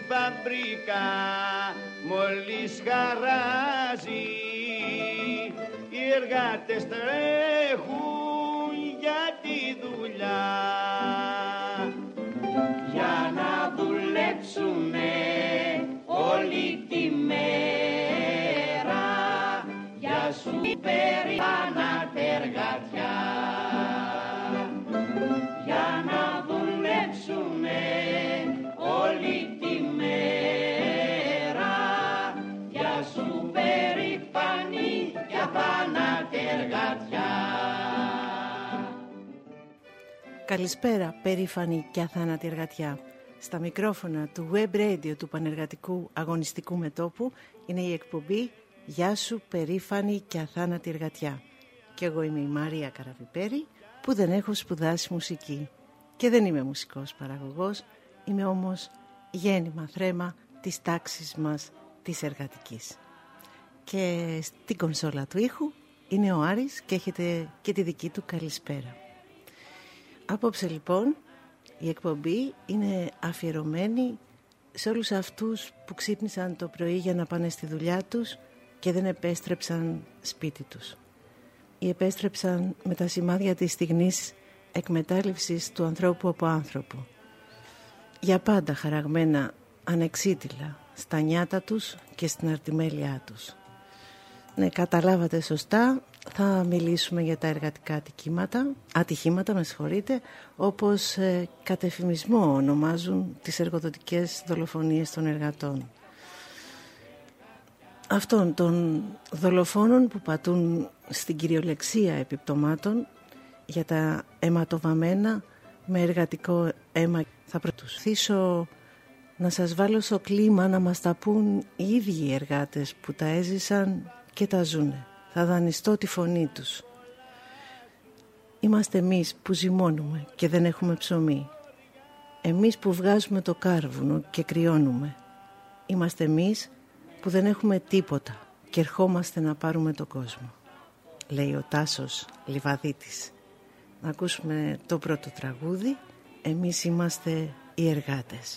φαμπρικά μόλις χαράζει, οι εργάτες τρέχουν για τη δουλειά, για να δουλέψουνε όλη τη μέρα, για σου περήφανα τεργατιά, για να δουλέψουνε όλη τη μέρα, για σου περήφανη και αθάνατη εργατιά. Καλησπέρα, περήφανη και αθάνατη εργατιά. Στα μικρόφωνα του Web Radio του Πανεργατικού Αγωνιστικού Μετώπου είναι η εκπομπή «Γεια σου, περήφανη και αθάνατη εργατιά». Και εγώ είμαι η Μαρία Καραβιπέρη, που δεν έχω σπουδάσει μουσική και δεν είμαι μουσικός παραγωγός, είμαι όμως γέννημα θρέμα της τάξης μας της εργατικής. Και στην κονσόλα του ήχου είναι ο Άρης και έχετε και τη δική του καλησπέρα. Απόψε λοιπόν η εκπομπή είναι αφιερωμένη σε όλους αυτούς που ξύπνησαν το πρωί για να πάνε στη δουλειά τους και δεν επέστρεψαν σπίτι τους. Ή επέστρεψαν με τα σημάδια της στιγμής εκμετάλλευσης του ανθρώπου από άνθρωπο. Για πάντα χαραγμένα ανεξίτηλα στα νιάτα τους και στην αρτιμέλειά τους. Ναι, καταλάβατε σωστά, θα μιλήσουμε για τα εργατικά ατυχήματα, όπως κατ' εφημισμό ονομάζουν τις εργοδοτικές δολοφονίες των εργατών. Αυτών των δολοφόνων που πατούν στην κυριολεξία επιπτωμάτων για τα αιματοβαμμένα με εργατικό αίμα. Θα προσπαθήσω να σας βάλω στο κλίμα να μας τα πούν οι ίδιοι οι εργάτες που τα έζησαν και τα ζουνε. Θα δανειστώ τη φωνή τους. Είμαστε εμείς που ζυμώνουμε και δεν έχουμε ψωμί. Εμείς που βγάζουμε το κάρβουνο και κρυώνουμε. Είμαστε εμείς που δεν έχουμε τίποτα και ερχόμαστε να πάρουμε τον κόσμο. Λέει ο Τάσος Λιβαδίτης. Να ακούσουμε το πρώτο τραγούδι. Εμείς είμαστε οι εργάτες.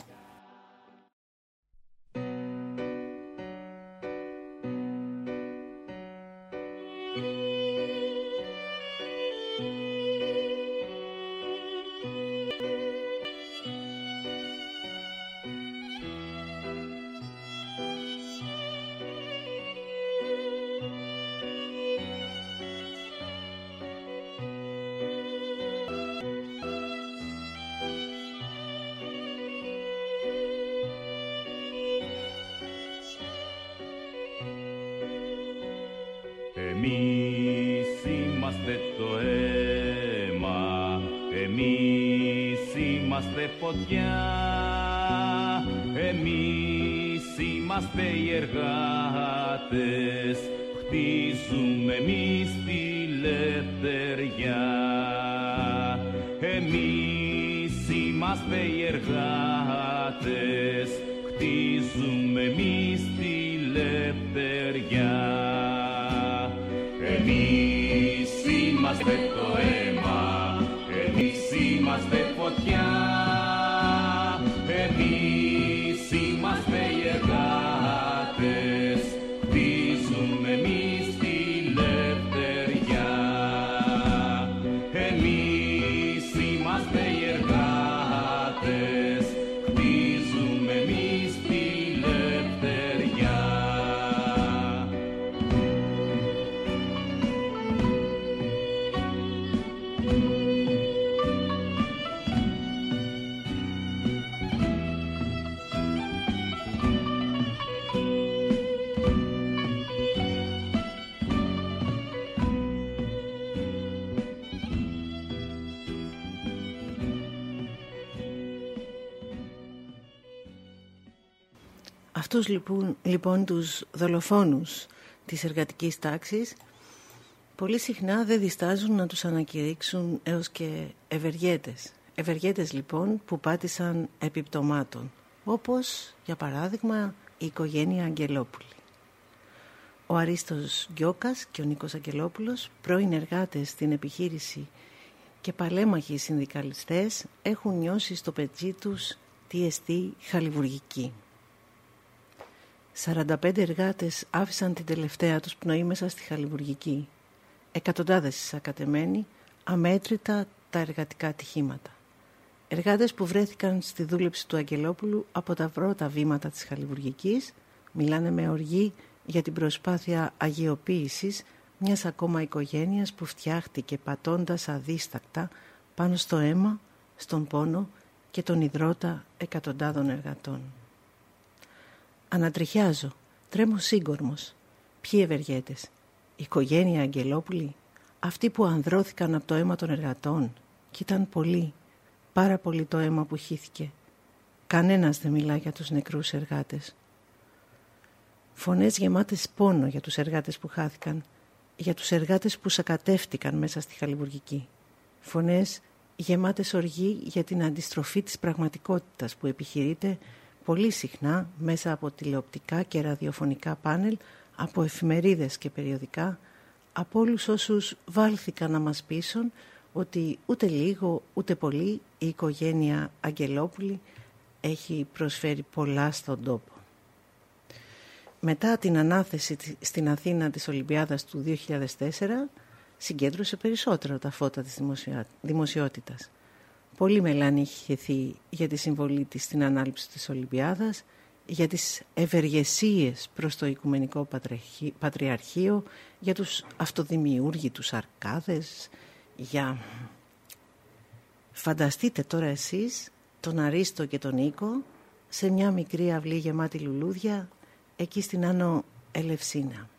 Εμείς είμαστε το αίμα, εμείς είμαστε φωτιά, εμείς είμαστε οι εργάτες, χτίζουμε εμείς τη λευτεριά. Εμείς είμαστε οι εργάτες, χτίζουμε εμείς τη λευτεριά. Εμείς είμαστε το αίμα, εμείς είμαστε φωτιά, εμείς είμαστε οι εργάτες, χτίζουμε εμείς τη λευτεριά. Εμείς είμαστε οι εργάτες, χτίζουμε εμείς τη λευτεριά. Αυτούς λοιπόν τους δολοφόνους της εργατικής τάξης πολύ συχνά δεν διστάζουν να τους ανακηρύξουν έως και ευεργέτες. Ευεργέτες λοιπόν που πάτησαν επιπτωμάτων, όπως για παράδειγμα η οικογένεια Αγγελόπουλη. Ο Αρίστος Γκιόκας και ο Νίκος Αγγελόπουλος, πρώην εργάτες στην επιχείρηση και παλέμαχοι συνδικαλιστές, έχουν νιώσει στο πετσί τους τι εστί χαλιβουργική. 45 εργάτες άφησαν την τελευταία τους πνοή μέσα στη χαλιβουργική. Εκατοντάδες εισακατεμένοι, αμέτρητα τα εργατικά ατυχήματα. Εργάτες που βρέθηκαν στη δούλεψη του Αγγελόπουλου από τα πρώτα βήματα της χαλιβουργικής μιλάνε με οργή για την προσπάθεια αγιοποίησης μιας ακόμα οικογένειας που φτιάχτηκε πατώντας αδίστακτα πάνω στο αίμα, στον πόνο και τον ιδρώτα εκατοντάδων εργατών. Ανατριχιάζω, τρέμω σύγκορμος. Ποιοι ευεργέτες? Η οικογένεια Αγγελόπουλη, αυτοί που ανδρώθηκαν από το αίμα των εργατών. Κι ήταν πολύ, πάρα πολύ το αίμα που χύθηκε. Κανένας δεν μιλά για τους νεκρούς εργάτες. Φωνές γεμάτες πόνο για τους εργάτες που χάθηκαν, για τους εργάτες που σακατεύτηκαν μέσα στη χαλιβουργική. Φωνές γεμάτες οργή για την αντιστροφή της πραγματικότητας που επιχειρείται πολύ συχνά μέσα από τηλεοπτικά και ραδιοφωνικά πάνελ, από εφημερίδες και περιοδικά, από όλους όσους βάλθηκαν να μας πείσουν ότι ούτε λίγο ούτε πολύ η οικογένεια Αγγελόπουλη έχει προσφέρει πολλά στον τόπο. Μετά την ανάθεση στην Αθήνα της Ολυμπιάδας του 2004, συγκέντρωσε περισσότερο τα φώτα της δημοσιότητας. Πολύ μελάνη είχε χεθεί για τη συμβολή της στην ανάληψη της Ολυμπιάδας, για τις ευεργεσίες προς το Οικουμενικό Πατριαρχείο, για τους αυτοδημιούργητους αρκάδες, για... Φανταστείτε τώρα εσείς τον Αρίστο και τον Νίκο σε μια μικρή αυλή γεμάτη λουλούδια εκεί στην Άνω Ελευσίνα.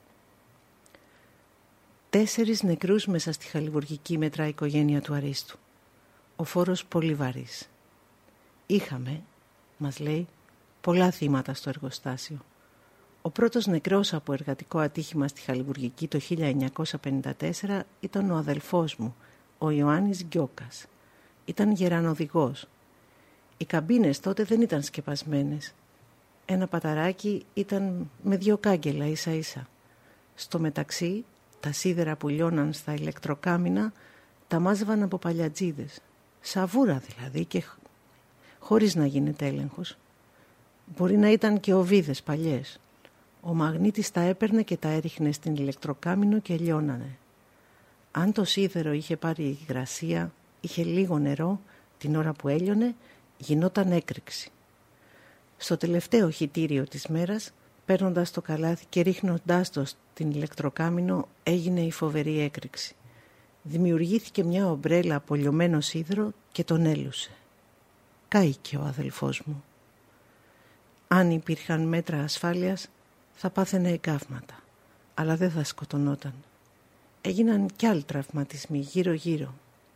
4 νεκρούς μέσα στη χαλιβουργική μετρά η οικογένεια του Αρίστου. Ο φόρος πολύ βαρύς. Είχαμε, μας λέει, πολλά θύματα στο εργοστάσιο. Ο πρώτος νεκρός από εργατικό ατύχημα στη χαλιβουργική το 1954 ήταν ο αδελφός μου, ο Ιωάννης Γκιόκας. Ήταν γερανοδηγός. Οι καμπίνες τότε δεν ήταν σκεπασμένες. Ένα παταράκι ήταν με 2 κάγκελα ίσα ίσα. Στο μεταξύ, τα σίδερα που λιώναν στα ηλεκτροκάμινα τα μάζευαν από παλιατζίδες. Σαβούρα δηλαδή και χωρίς να γίνεται έλεγχος. Μπορεί να ήταν και οβίδες παλιές. Ο μαγνήτης τα έπαιρνε και τα έριχνε στην ηλεκτροκάμινο και λιώνανε. Αν το σίδερο είχε πάρει υγρασία, είχε λίγο νερό, την ώρα που έλειωνε, γινόταν έκρηξη. Στο τελευταίο χυτήριο της μέρας, παίρνοντας το καλάθι και ρίχνοντάς το στην ηλεκτροκάμινο, έγινε η φοβερή έκρηξη. Δημιουργήθηκε μια ομπρέλα από λιωμένο σίδερο και τον έλουσε. Κάηκε ο αδελφός μου. Αν υπήρχαν μέτρα ασφάλειας, θα πάθαινε εγκάβματα, αλλά δεν θα σκοτωνόταν. Έγιναν κι άλλοι τραυματισμοί γύρω-γύρω.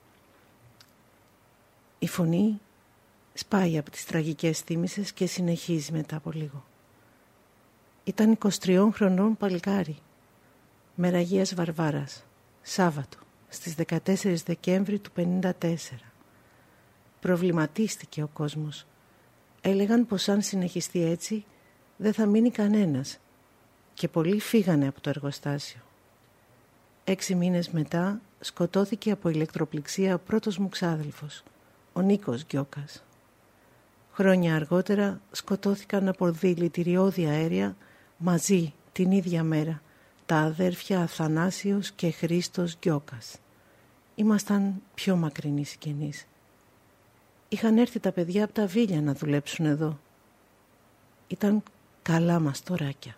Η φωνή σπάει από τις τραγικές θύμησες και συνεχίζει μετά από λίγο. Ήταν 23 χρονών παλικάρι, μέρα Αγίας Βαρβάρας, Σάββατο, στις 14 Δεκέμβρη του 1954. Προβληματίστηκε ο κόσμος. Έλεγαν πως αν συνεχιστεί έτσι δεν θα μείνει κανένας και πολλοί φύγανε από το εργοστάσιο. 6 μήνες μετά σκοτώθηκε από ηλεκτροπληξία ο πρώτος μου ξάδελφος, ο Νίκος Γκιόκας. Χρόνια αργότερα σκοτώθηκαν από δηλητηριώδη αέρια μαζί την ίδια μέρα τα αδέρφια Αθανάσιος και Χρήστος Γκιόκας. Ήμασταν πιο μακρινοί συγγενείς. Είχαν έρθει τα παιδιά από τα Βίλια να δουλέψουν εδώ. Ήταν καλά μαστοράκια.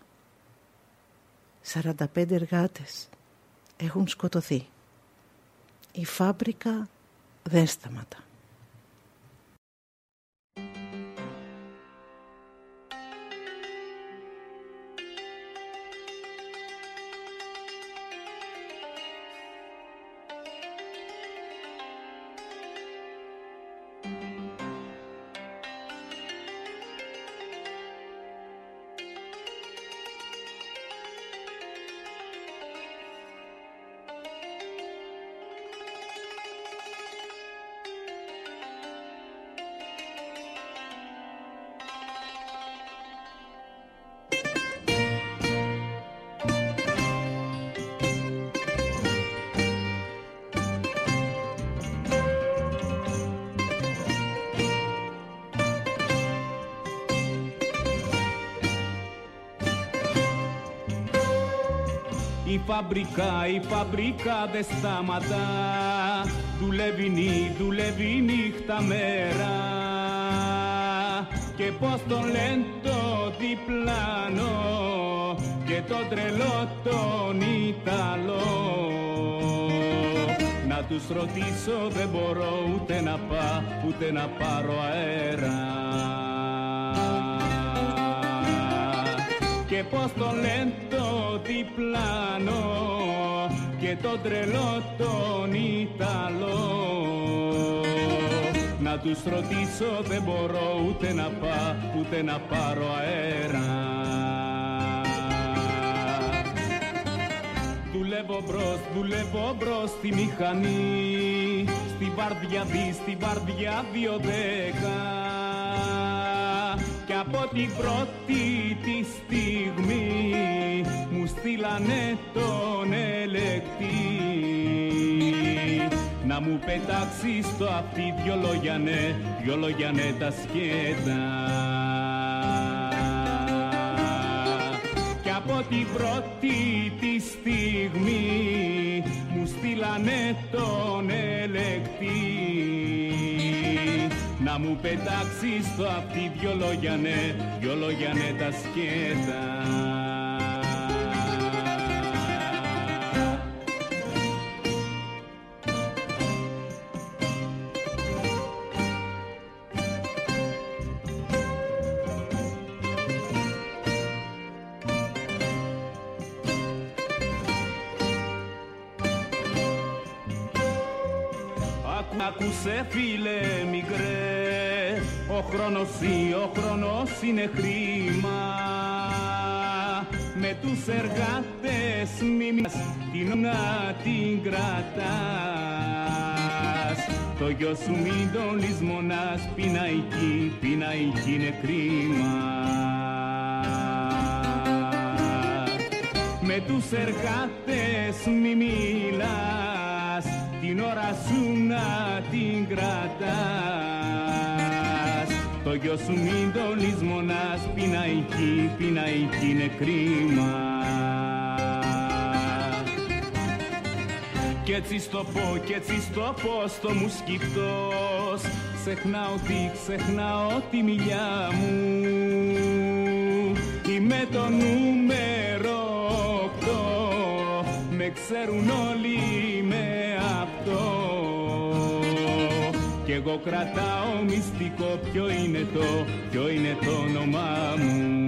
45 εργάτες έχουν σκοτωθεί. Η φάμπρικα δεν σταματά. Η φαμπρικά δεν σταματά. Δουλεύει νύχτα μέρα. Και πώς τον λένε το διπλάνο και τον τρελό τον Ιταλό. Να τους ρωτήσω δεν μπορώ ούτε να πάρω αέρα. Και πώς τον λένε το διπλάνο και τον τρελό τον Ιταλό. Να τους ρωτήσω δεν μπορώ ούτε να πάρω αέρα. Δουλεύω μπρος στη μηχανή, στη βάρδια 2-10. Κι από την πρώτη τη στιγμή μου στείλανε τον ελεκτή. Να μου πετάξει στο αυτί δυο λόγια ναι τα σκέτα. Κι από την πρώτη τη στιγμή μου στείλανε τον ελεκτή. Να μου πετάξει στο αυτί δυο λόγια ναι τα σκέτα. Άκουσε φίλε μικρέ, ο χρόνος είναι χρήμα. Με τους εργάτες μη να την κρατάς. Το γιο σου μην τον λησμονάς, πειναϊκή είναι κρίμα. Με τους εργάτες μη μιλάς, την ώρα σου να την κρατάς. Το γιο σου μην το λησμονάς, πειναϊκή είναι κρίμα. Κι έτσι στο πω στο μουσκητός, ξεχνάω τη μιλιά μου. Είμαι το νούμερο 8, με ξέρουν όλοι με αυτό. Κι εγώ κρατάω μυστικό, ποιο είναι το όνομά μου.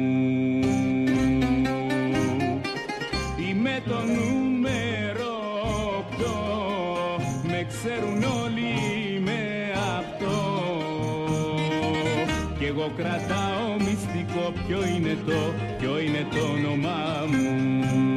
Είμαι το νούμερο 8, με ξέρουν όλοι με αυτό. Κι εγώ κρατάω μυστικό, ποιο είναι το όνομά μου.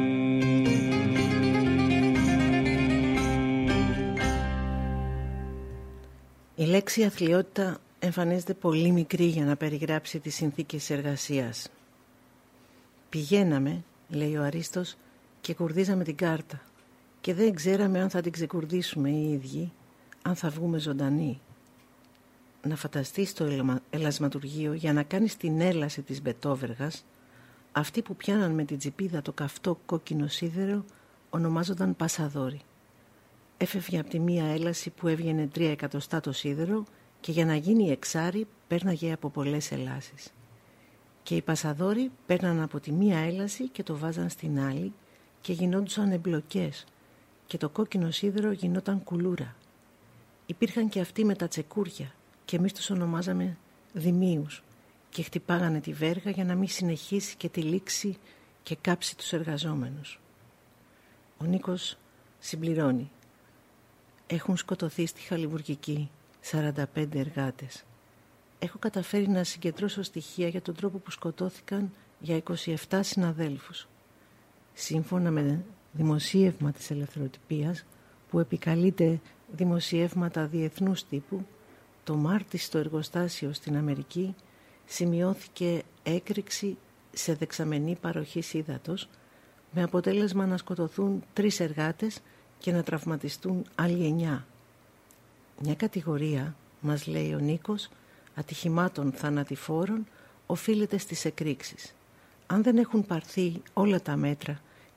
Η λέξη αθλιότητα εμφανίζεται πολύ μικρή για να περιγράψει τις συνθήκες εργασίας. Πηγαίναμε, λέει ο Αρίστος, και κουρδίζαμε την κάρτα και δεν ξέραμε αν θα την ξεκουρδίσουμε οι ίδιοι, αν θα βγούμε ζωντανοί. Να φανταστείς το ελασματουργείο για να κάνεις την έλαση της μπετόβεργας, αυτοί που πιάναν με την τσιπίδα το καυτό κόκκινο σίδερο ονομάζονταν πασαδόροι. Έφευγε από τη μία έλαση που έβγαινε 3 εκατοστά το σίδερο και για να γίνει εξάρι πέρναγε από πολλές ελάσεις. Και οι πασαδόροι πέρναν από τη μία έλαση και το βάζαν στην άλλη και γινόντουσαν εμπλοκές και το κόκκινο σίδερο γινόταν κουλούρα. Υπήρχαν και αυτοί με τα τσεκούρια και εμείς τους ονομάζαμε δημίους και χτυπάγανε τη βέργα για να μην συνεχίσει και τη λήξει και κάψει τους εργαζόμενους. Ο Νίκος συμπληρώνει. Έχουν σκοτωθεί στη χαλιβουργική 45 εργάτες. Έχω καταφέρει να συγκεντρώσω στοιχεία για τον τρόπο που σκοτώθηκαν για 27 συναδέλφους. Σύμφωνα με δημοσίευμα της Ελευθεροτυπίας, που επικαλείται δημοσιεύματα διεθνούς τύπου, το Μάρτι στο εργοστάσιο στην Αμερική σημειώθηκε έκρηξη σε δεξαμενή παροχής ύδατος, με αποτέλεσμα να σκοτωθούν 3 εργάτες και να τραυματιστούν άλλοι 9. Μια κατηγορία, μας λέει ο Νίκος, ατυχημάτων θανατηφόρων οφείλεται στις εκρήξεις. Αν δεν έχουν πάρθει όλα τα μέτρα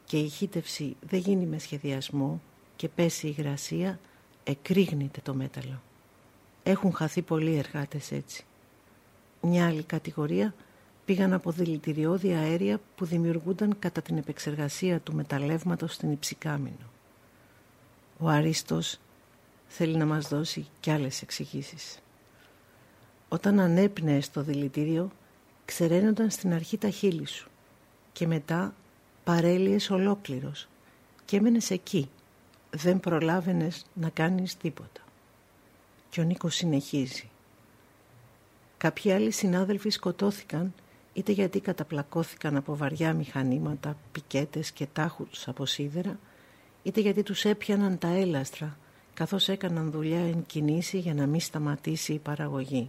και η χύτευση δεν γίνει με σχεδιασμό και πέσει η υγρασία, εκρήγνεται το μέταλλο. Έχουν χαθεί πολλοί εργάτες έτσι. Μια άλλη κατηγορία πήγαν από δηλητηριώδη αέρια που δημιουργούνταν κατά την επεξεργασία του μεταλλεύματος στην Υψηκάμηνο. Ο Αρίστος θέλει να μας δώσει κι άλλες εξηγήσεις. Όταν ανέπνεες στο δηλητήριο, ξεραίνονταν στην αρχή τα χείλη σου και μετά παρέλυες ολόκληρος και έμενες εκεί. Δεν προλάβαινες να κάνεις τίποτα. Και ο Νίκος συνεχίζει. Κάποιοι άλλοι συνάδελφοι σκοτώθηκαν είτε γιατί καταπλακώθηκαν από βαριά μηχανήματα, πικέτες και τάχους από σίδερα, είτε γιατί τους έπιαναν τα έλαστρα καθώς έκαναν δουλειά εν κινήσει για να μην σταματήσει η παραγωγή.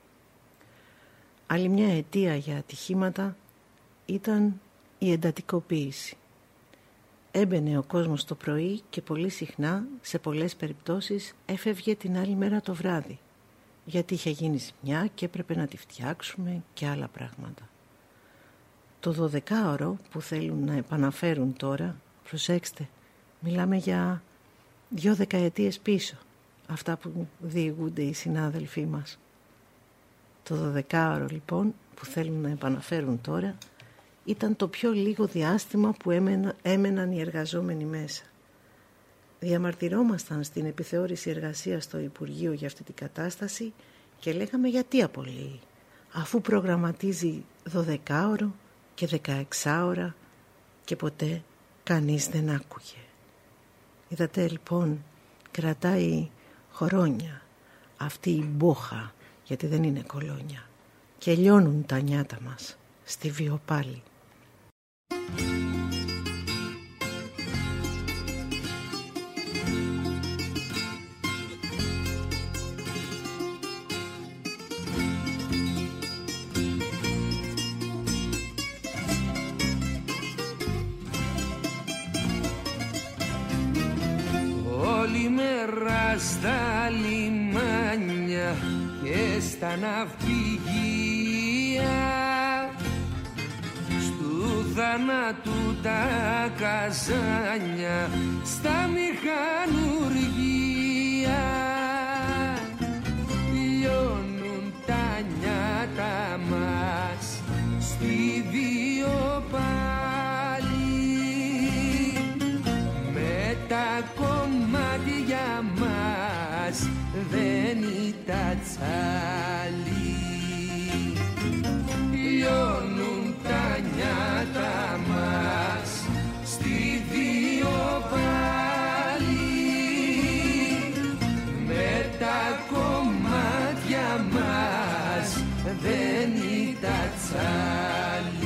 Άλλη μια αιτία για ατυχήματα ήταν η εντατικοποίηση. Έμπαινε ο κόσμος το πρωί και πολύ συχνά, σε πολλές περιπτώσεις, έφευγε την άλλη μέρα το βράδυ, γιατί είχε γίνει ζημιά και έπρεπε να τη φτιάξουμε και άλλα πράγματα. Το 12ωρο που θέλουν να επαναφέρουν τώρα, προσέξτε, μιλάμε για 2 δεκαετίες πίσω, αυτά που διηγούνται οι συνάδελφοί μας. Το 12ωρο λοιπόν που θέλουν να επαναφέρουν τώρα ήταν το πιο λίγο διάστημα που έμεναν οι εργαζόμενοι μέσα. Διαμαρτυρόμασταν στην επιθεώρηση εργασίας στο Υπουργείο για αυτή την κατάσταση και λέγαμε γιατί απολύει, αφού προγραμματίζει 12ωρο και 16ωρα και ποτέ κανείς δεν άκουγε. Είδατε λοιπόν, κρατάει χρόνια αυτή η μπόχα, γιατί δεν είναι κολόνια, και λιώνουν τα νιάτα μας στη βιοπάλη. Όλη μέρα στα λιμάνια και στα ναυπηγεία, στου θανάτου τα καζάνια, στα μηχανουργία, λιώνουν τα νιάτα μας στη βιοπάλη, με τα κομμάτια μας δεν ήταν τσάλι. Λιώνουν τα νιάτα μας στη βιοπάλη, με τα κομμάτια μας δεν ήταν τσάλι.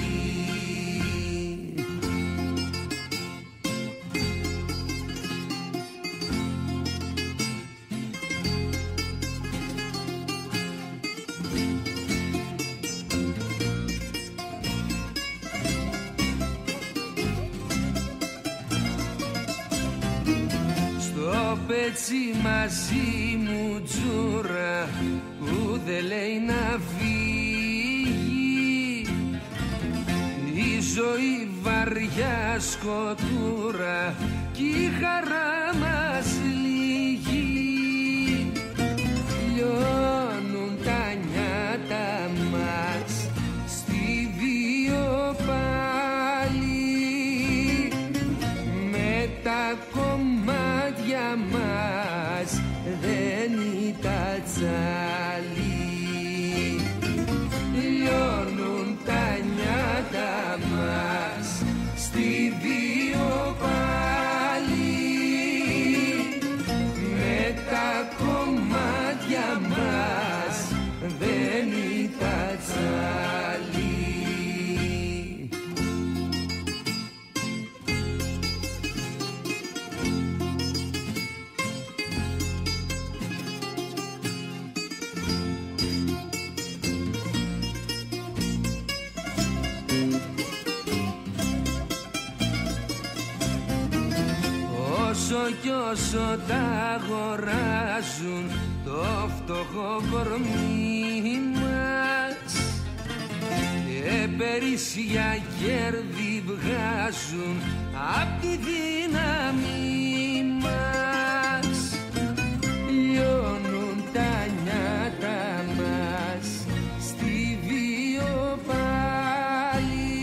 Έτσι μαζί μου τζούρα που δεν λέει να φύγει, η ζωή βαριά σκοτούρα κι η χαρά μας λίγη. Λιώνουν τα νιάτα μας στη βιοπάλη, με τα κομμάτια μας δεν ήταν τσάλι. Λιώνουν τα νιάτα μας στη βιοπάλη, με τα κομμάτια μας δεν ήταν τσάλι. Όσο κι όσο τα αγοράζουν το φτωχό κορμί μας, και υπερίσια κέρδη βγάζουν απ' τη δύναμη μας. Λιώνουν τα νιάτα μας στη βίο πάλι,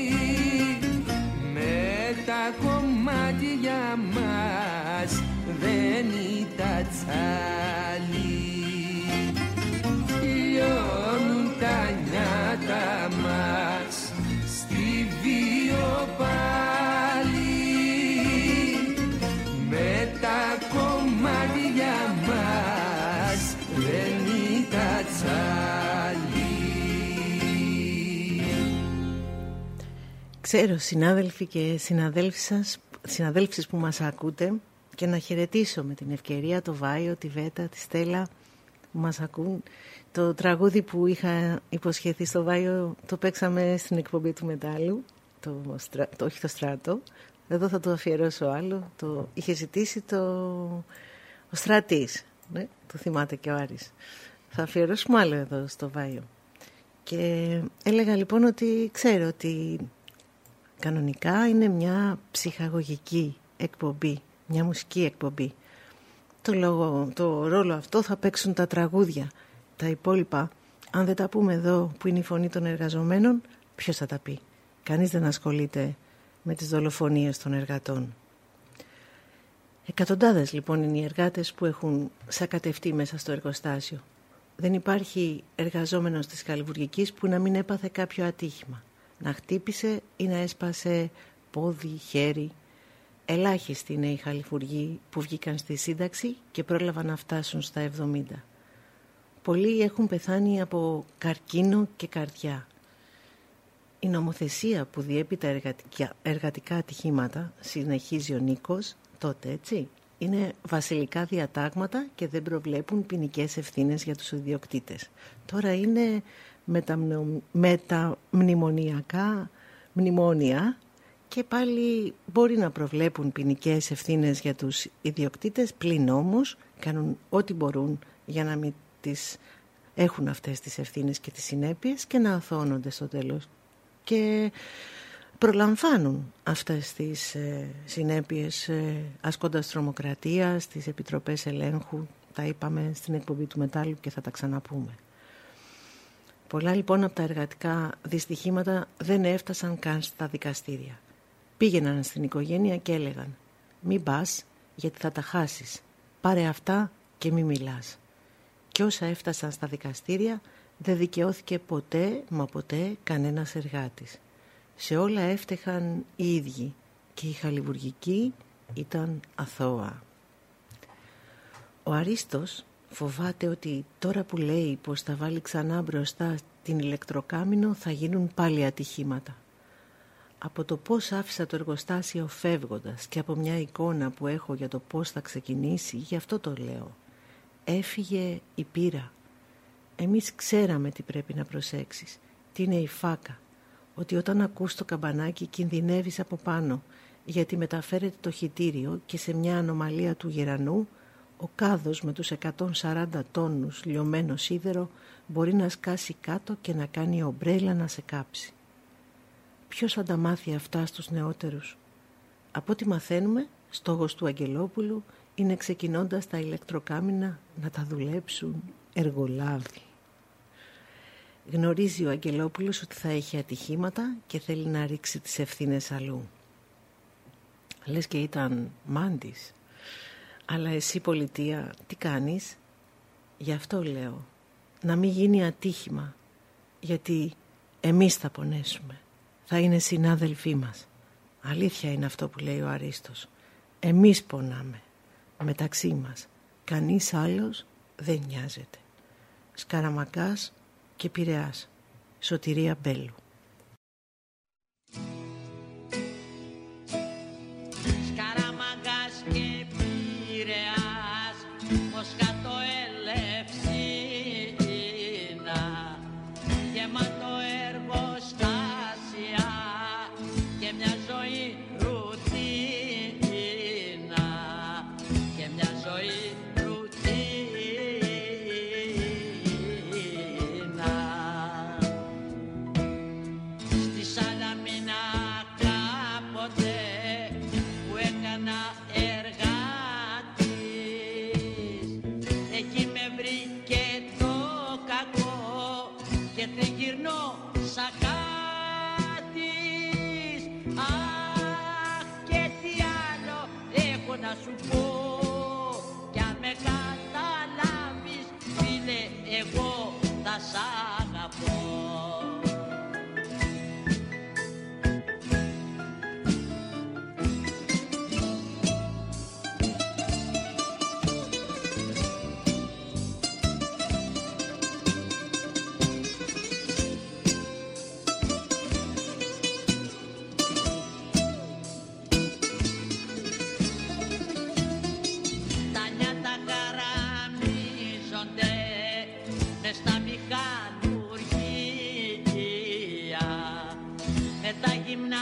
με τα κομμάτια μας δεν ήταν τσάλι. Λιώνουν τα νιάτα μας στη βίο πάλι, με τα κομμάτια μας δεν ήταν τσάλι. Ξέρω, συνάδελφοι και συναδέλφοι που μας ακούτε, και να χαιρετήσω με την ευκαιρία το Βάιο, τη Βέτα, τη Στέλλα που μας ακούν. Το τραγούδι που είχα υποσχεθεί στο Βάιο το παίξαμε στην εκπομπή του Μετάλλου, όχι το Στράτο. Εδώ θα το αφιερώσω άλλο. Το είχε ζητήσει ο Στρατής, ναι, το θυμάται και ο Άρης. Θα αφιερώσουμε άλλο εδώ στο Βάιο. Και έλεγα λοιπόν ότι ξέρω ότι κανονικά είναι μια ψυχαγωγική εκπομπή, μια μουσική εκπομπή. Το ρόλο αυτό θα παίξουν τα τραγούδια. Τα υπόλοιπα, αν δεν τα πούμε εδώ που είναι η φωνή των εργαζομένων, ποιος θα τα πει? Κανείς δεν ασχολείται με τις δολοφονίες των εργατών. Εκατοντάδες λοιπόν είναι οι εργάτες που έχουν σακατευτεί μέσα στο εργοστάσιο. Δεν υπάρχει εργαζόμενος της χαλιβουργικής που να μην έπαθε κάποιο ατύχημα. Να χτύπησε ή να έσπασε πόδι, χέρι. Ελάχιστοι είναι οι χαλιβουργοί που βγήκαν στη σύνταξη και πρόλαβαν να φτάσουν στα 70. Πολλοί έχουν πεθάνει από καρκίνο και καρδιά. Η νομοθεσία που διέπει τα εργατικά ατυχήματα, συνεχίζει ο Νίκος, τότε έτσι, είναι βασιλικά διατάγματα και δεν προβλέπουν ποινικές ευθύνες για τους ιδιοκτήτες. Τώρα είναι μεταμνημονιακά μνημόνια και πάλι μπορεί να προβλέπουν ποινικές ευθύνες για τους ιδιοκτήτες, πλην όμως κάνουν ό,τι μπορούν για να μην τις έχουν αυτές τις ευθύνες και τις συνέπειες και να αθώνονται στο τέλος. Και προλαμβάνουν αυτές τις συνέπειες ασκώντας τρομοκρατία στις επιτροπές ελέγχου. Τα είπαμε στην εκπομπή του Μετάλλου και θα τα ξαναπούμε. Πολλά λοιπόν από τα εργατικά δυστυχήματα δεν έφτασαν καν στα δικαστήρια. Πήγαιναν στην οικογένεια και έλεγαν «Μην πας γιατί θα τα χάσεις, πάρε αυτά και μη μιλάς». Και όσα έφτασαν στα δικαστήρια δεν δικαιώθηκε ποτέ, μα ποτέ κανένας εργάτης. Σε όλα έφταιγαν οι ίδιοι και η χαλιβουργική ήταν αθώα. Ο Αρίστος φοβάται ότι τώρα που λέει πως θα βάλει ξανά μπροστά την ηλεκτροκάμινο θα γίνουν πάλι ατυχήματα. Από το πώς άφησα το εργοστάσιο φεύγοντας και από μια εικόνα που έχω για το πώς θα ξεκινήσει, γι' αυτό το λέω. Έφυγε η πύρα. Εμείς ξέραμε τι πρέπει να προσέξεις, τι είναι η φάκα, ότι όταν ακούς το καμπανάκι κινδυνεύεις από πάνω, γιατί μεταφέρεται το χυτήριο και σε μια ανομαλία του γερανού, ο κάδος με τους 140 τόνους λιωμένο σίδερο μπορεί να σκάσει κάτω και να κάνει ομπρέλα να σε κάψει. Ποιος θα τα μάθει αυτά στους νεότερους? Από ό,τι μαθαίνουμε, στόχος του Αγγελόπουλου είναι ξεκινώντας τα ηλεκτροκάμινα να τα δουλέψουν εργολάβοι. Γνωρίζει ο Αγγελόπουλος ότι θα έχει ατυχήματα και θέλει να ρίξει τις ευθύνες αλλού. Λες και ήταν μάντης. Αλλά εσύ πολιτεία τι κάνεις? Γι' αυτό λέω, να μην γίνει ατύχημα, γιατί εμείς θα πονέσουμε. Θα είναι συνάδελφοί μας. Αλήθεια είναι αυτό που λέει ο Αρίστος. Εμείς πονάμε, μεταξύ μας. Κανείς άλλος δεν νοιάζεται. Σκαραμακάς και Πειραιάς. Σωτηρία Μπέλου. Σκαραμακάς και Πειραιάς, Μοσχάτο Ελευσίνα, γεμάτο εργοστάσια και μια ζωή ρουτίνα, και μια ζωή ρουτίνα.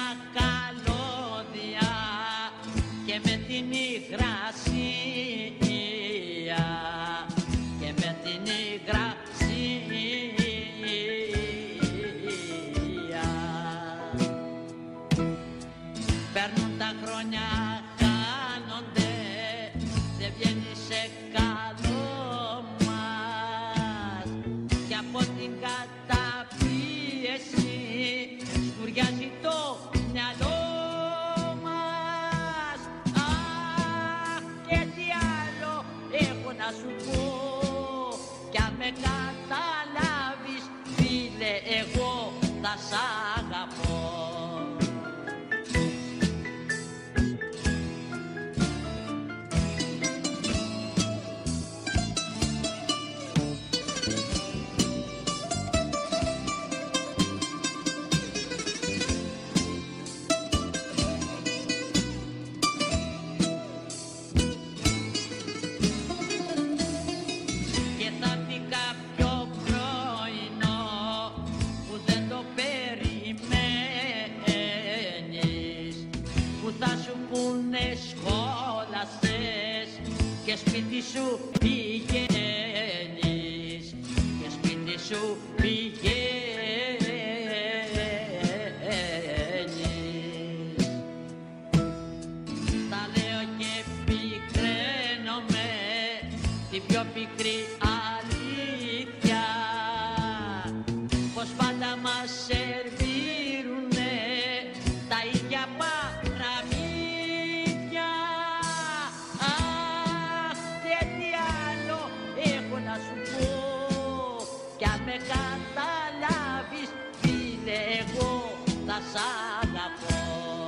καλώδια και με την υγρασία και με την υγρασία. Παίρνουν τα χρόνια, χάνονται, δεν βγαίνει σε καλό μας και από την καταπίεση σκουριάζει το μυαλό μας. Αχ, και τι άλλο έχω να σου πω, κι αν με καταλάβεις φίλε, εγώ θα σ' αγαπώ. Και σπίτι σου πηγαίνεις, και σπίτι σου πηγαίνεις. Τα λέω και πικραίνομαι, την πιο πικρή αλήθεια, πως πάντα μας σερβίρουνε τα ίδια παραμύθια. Κι αν με καταλάβεις φίλε, εγώ θα σ' αγαπώ.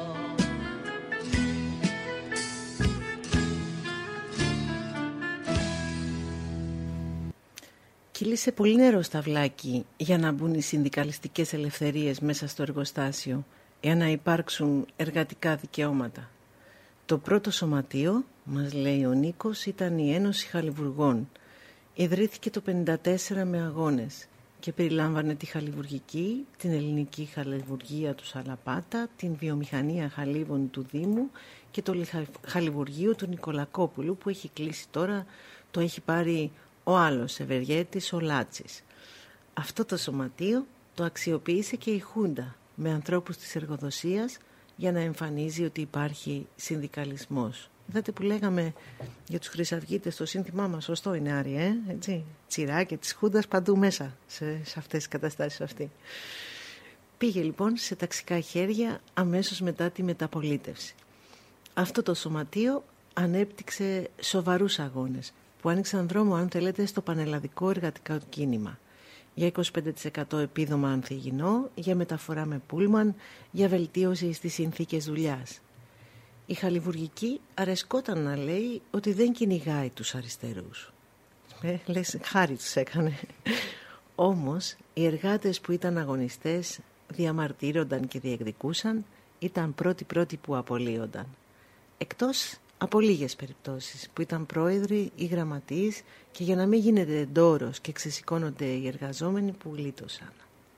Κύλησε πολύ νερό στα βλάκι για να μπουν οι συνδικαλιστικές ελευθερίες μέσα στο εργοστάσιο, για να υπάρξουν εργατικά δικαιώματα. Το πρώτο σωματείο, μας λέει ο Νίκος, ήταν η Ένωση Χαλιβουργών. Ιδρύθηκε το 1954 με αγώνες και περιλάμβανε τη χαλιβουργική, την ελληνική χαλιβουργία του Σαλαπάτα, την βιομηχανία χαλίβων του Δήμου και το χαλιβουργείο του Νικολακόπουλου, που έχει κλείσει τώρα, το έχει πάρει ο άλλος ευεργέτης, ο Λάτσης. Αυτό το σωματείο το αξιοποίησε και η Χούντα με ανθρώπους της εργοδοσίας για να εμφανίζει ότι υπάρχει συνδικαλισμός. Είδατε που λέγαμε για τους χρυσαυγίτες, το σύνθημά μας σωστό είναι, Άρη, έτσι, τσιράκια της Χούντας παντού μέσα σε αυτές τις καταστάσεις αυτή. Πήγε λοιπόν σε ταξικά χέρια αμέσως μετά τη μεταπολίτευση. Αυτό το σωματείο ανέπτυξε σοβαρούς αγώνες που άνοιξαν δρόμο, αν θέλετε, στο πανελλαδικό εργατικό κίνημα. Για 25% επίδομα ανθυγινό, για μεταφορά με πούλμαν, για βελτίωση στις συνθήκες δουλειάς. Η χαλιβουργική αρεσκόταν να λέει ότι δεν κυνηγάει τους αριστερούς. Λες, χάρη τους έκανε. Όμως οι εργάτες που ήταν αγωνιστές, διαμαρτύρονταν και διεκδικούσαν, ήταν πρώτοι που απολύονταν. Εκτός από λίγες περιπτώσεις που ήταν πρόεδροι ή γραμματείς και για να μην γίνεται ντόρος και ξεσηκώνονται οι εργαζόμενοι που γλίτωσαν.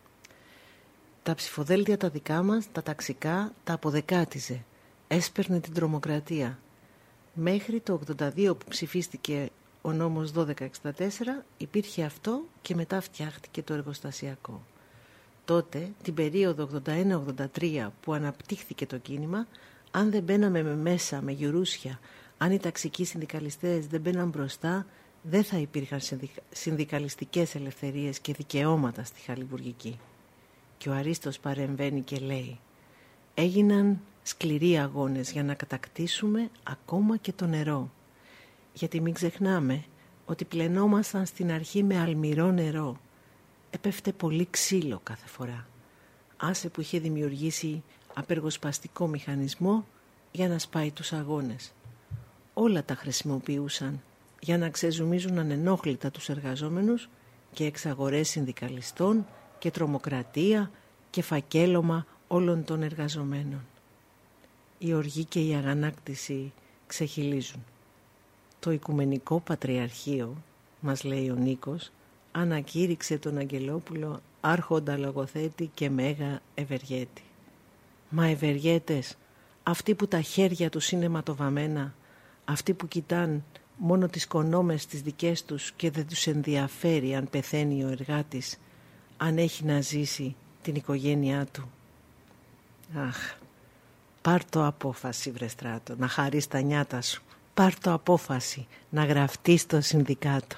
Τα ψηφοδέλτια τα δικά μας, τα ταξικά, τα αποδεκάτιζε. Έσπερνε την τρομοκρατία. Μέχρι το 82 που ψηφίστηκε ο νόμος 1264 υπήρχε αυτό και μετά φτιάχτηκε το εργοστασιακό. Τότε, την περίοδο 81-83 που αναπτύχθηκε το κίνημα, αν δεν μπαίναμε μέσα με γιουρούσια, αν οι ταξικοί συνδικαλιστές δεν μπαίναν μπροστά, δεν θα υπήρχαν συνδικαλιστικές ελευθερίες και δικαιώματα στη χαλιβουργική. Και ο Αρίστος παρεμβαίνει και λέει: έγιναν σκληροί αγώνες για να κατακτήσουμε ακόμα και το νερό. Γιατί μην ξεχνάμε ότι πλενόμασταν στην αρχή με αλμυρό νερό. Έπεφτε πολύ ξύλο κάθε φορά. Άσε που είχε δημιουργήσει απεργοσπαστικό μηχανισμό για να σπάει τους αγώνες. Όλα τα χρησιμοποιούσαν για να ξεζουμίζουν ανενόχλητα τους εργαζόμενους και εξαγορές συνδικαλιστών και τρομοκρατία και φακέλωμα όλων των εργαζομένων. Η οργή και η αγανάκτηση ξεχυλίζουν. Το Οικουμενικό Πατριαρχείο, μας λέει ο Νίκος, ανακήρυξε τον Αγγελόπουλο άρχοντα λογοθέτη και μέγα ευεργέτη. Μα ευεργέτες, αυτοί που τα χέρια τους είναι ματοβαμμένα, αυτοί που κοιτάν μόνο τις κονόμες τις δικές τους και δεν τους ενδιαφέρει αν πεθαίνει ο εργάτης, αν έχει να ζήσει την οικογένειά του. Αχ, πάρ' το απόφαση βρε Στράτο, να χαρείς τα νιάτα σου. Πάρ' το απόφαση να γραφτείς στο συνδικάτο.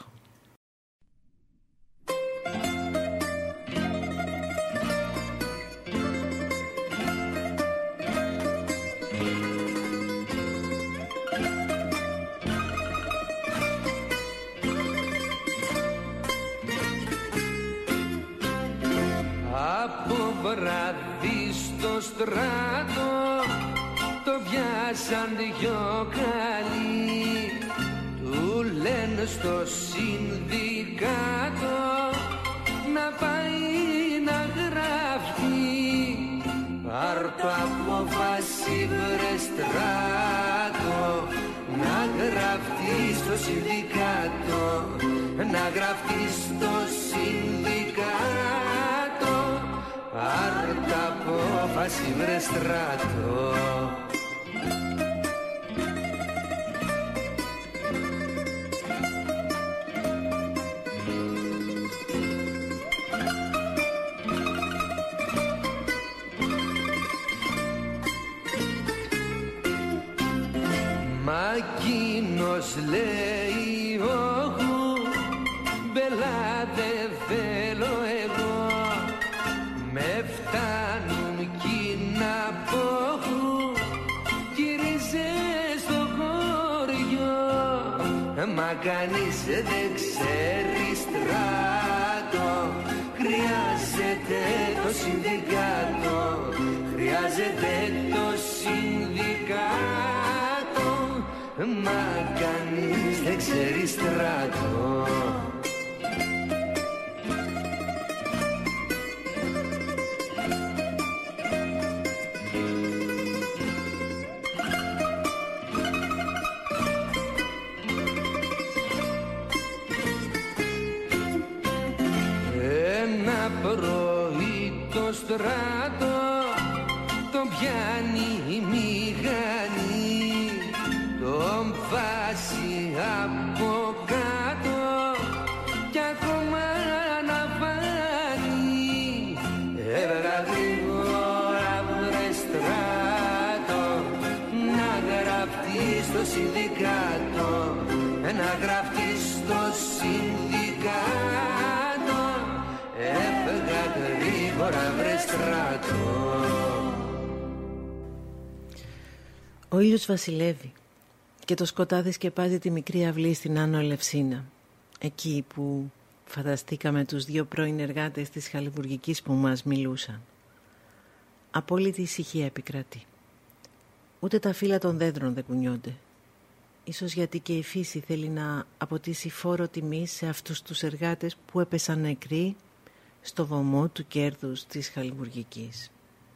Από βράδυ στο στράτο το βιάσαν δυο καλοί, του λένε στο συνδικάτο να πάει να γραφτεί. Πάρ' το απόφαση βρε Στράτο, να γραφτεί στο συνδικάτο, να γραφτεί στο συνδικάτο. Πάρ' το απόφαση βρε Στράτο. Μα εκείνος λέει όχου, μπελά δεν θέλω εγώ, με φτάνουν κίνα πόχου, γύριζε στο χωριό. Μα κανείς δεν ξέρει Στράτο, χρειάζεται το συνδικάτο, χρειάζεται το συνδικάτο. Μα κανείς δεν ξέρει Στράτο. Ένα πρωί το Στράτο τον πιάνει η μηχανή, τον βάζει από κάτω κι ακόμα να φάνει. Έβγα γρήγορα βρε Στράτο, να γραφτεί στο συνδικάτο, να γραφτεί στο συνδικάτο. Έβγα γρήγορα βρε Στράτο. Ο ήλιος βασιλεύει και το σκοτάδι σκεπάζει τη μικρή αυλή στην Άνω Ελευσίνα, εκεί που φανταστήκαμε τους δύο πρώην εργάτες της χαλιβουργικής που μας μιλούσαν. Απόλυτη ησυχία επικρατεί. Ούτε τα φύλλα των δέντρων δεν κουνιόνται. Ίσως γιατί και η φύση θέλει να αποτίσει φόρο τιμής σε αυτούς τους εργάτες που έπεσαν νεκροί στο βωμό του κέρδους της χαλιβουργικής.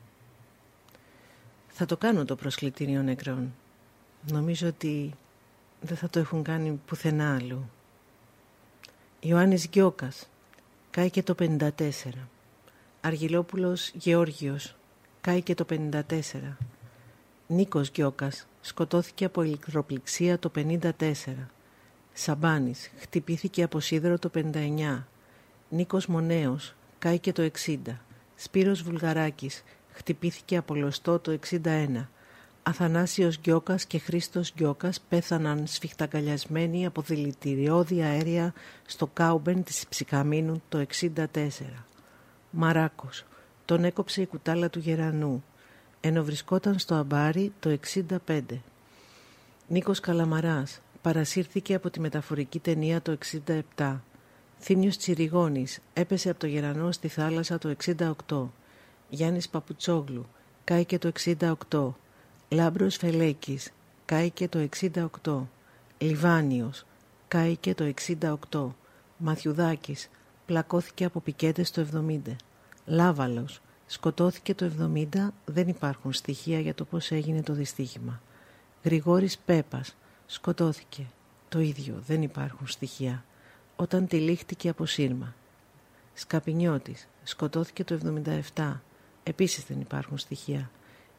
Θα το κάνω το προσκλητήριο νεκρών. Νομίζω ότι δεν θα το έχουν κάνει πουθενά αλλού. Ιωάννης Γκιόκας, κάηκε το 54. Αργυλόπουλος Γεώργιος, κάηκε το 54. Νίκος Γκιόκας, σκοτώθηκε από ηλεκτροπληξία το 54. Σαμπάνης, χτυπήθηκε από σίδερο το 59. Νίκος Μονέος, κάηκε το 60. Σπύρος Βουλγαράκης, χτυπήθηκε από λωστό το 61. Αθανάσιος Γκιόκας και Χρήστος Γκιόκας πέθαναν σφιχταγκαλιασμένοι από δηλητηριώδη αέρια στο Κάουμπεν της Ψικαμίνου το 64. Μαράκος, τον έκοψε η κουτάλα του Γερανού, ενώ βρισκόταν στο αμπάρι το 65. Νίκος Καλαμαράς, παρασύρθηκε από τη μεταφορική ταινία το 67. Θήμιος Τσιριγώνης, έπεσε από το Γερανό στη θάλασσα το 68. Γιάννης Παπουτσόγλου, κάηκε το 68. Λάμπρος Φελέκης, κάηκε το 68. Λιβάνιος, κάηκε το 68. Μαθιουδάκης, πλακώθηκε από πικέτες το 70. Λάβαλος, σκοτώθηκε το 70, δεν υπάρχουν στοιχεία για το πώς έγινε το δυστύχημα. Γρηγόρης Πέπας, σκοτώθηκε, το ίδιο, δεν υπάρχουν στοιχεία, όταν τυλίχτηκε από σύρμα. Σκαπινιώτης, σκοτώθηκε το 77, επίσης δεν υπάρχουν στοιχεία.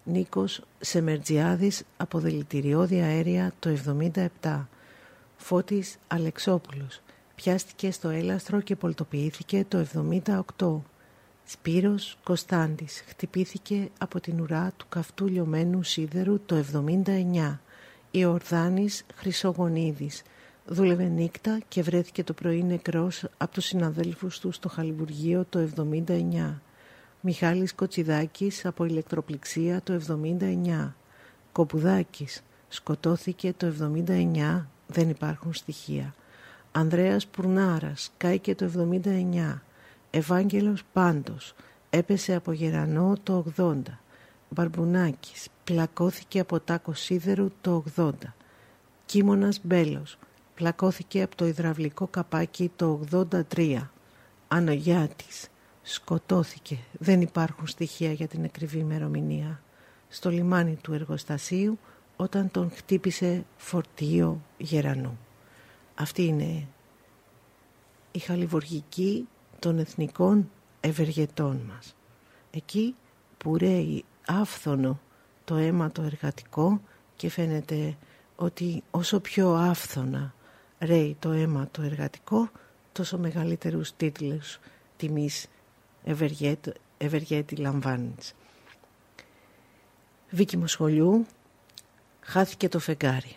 Νίκος Σεμερτζιάδης από Δηλητηριώδη Αέρια το 1977. Φώτης Αλεξόπουλος πιάστηκε στο έλαστρο και πολτοποιήθηκε το 1978. Σπύρος Κωνσταντης χτυπήθηκε από την ουρά του καυτού λιωμένου σίδερου το 1979. Ιορδάνης Χρυσογονίδης δούλευε νύχτα και βρέθηκε το πρωί νεκρός από τους συναδέλφους του στο Χαλιβουργείο το 1979. Μιχάλης Κοτσιδάκης από ηλεκτροπληξία το 1979. Κοπουδάκης σκοτώθηκε το 1979, δεν υπάρχουν στοιχεία. Ανδρέας Πουρνάρας κάηκε το 1979. Ευάγγελος Πάντος έπεσε από γερανό το 80. Μπαρμπουνάκης πλακώθηκε από τάκο σίδερου το 80. Κίμωνας Μπέλος πλακώθηκε από το υδραυλικό καπάκι το 83. Ανογιάτης σκοτώθηκε, δεν υπάρχουν στοιχεία για την ακριβή ημερομηνία, στο λιμάνι του εργοστασίου όταν τον χτύπησε φορτίο γερανού. Αυτή είναι η χαλιβουργική των εθνικών ευεργετών μας. Εκεί που ρέει άφθονο το αίμα το εργατικό και φαίνεται ότι όσο πιο άφθονα ρέει το αίμα το εργατικό, τόσο μεγαλύτερους τίτλους τιμής ευεργέτη λαμβάνεις. Βίκη Μοσχολιού, χάθηκε το φεγγάρι.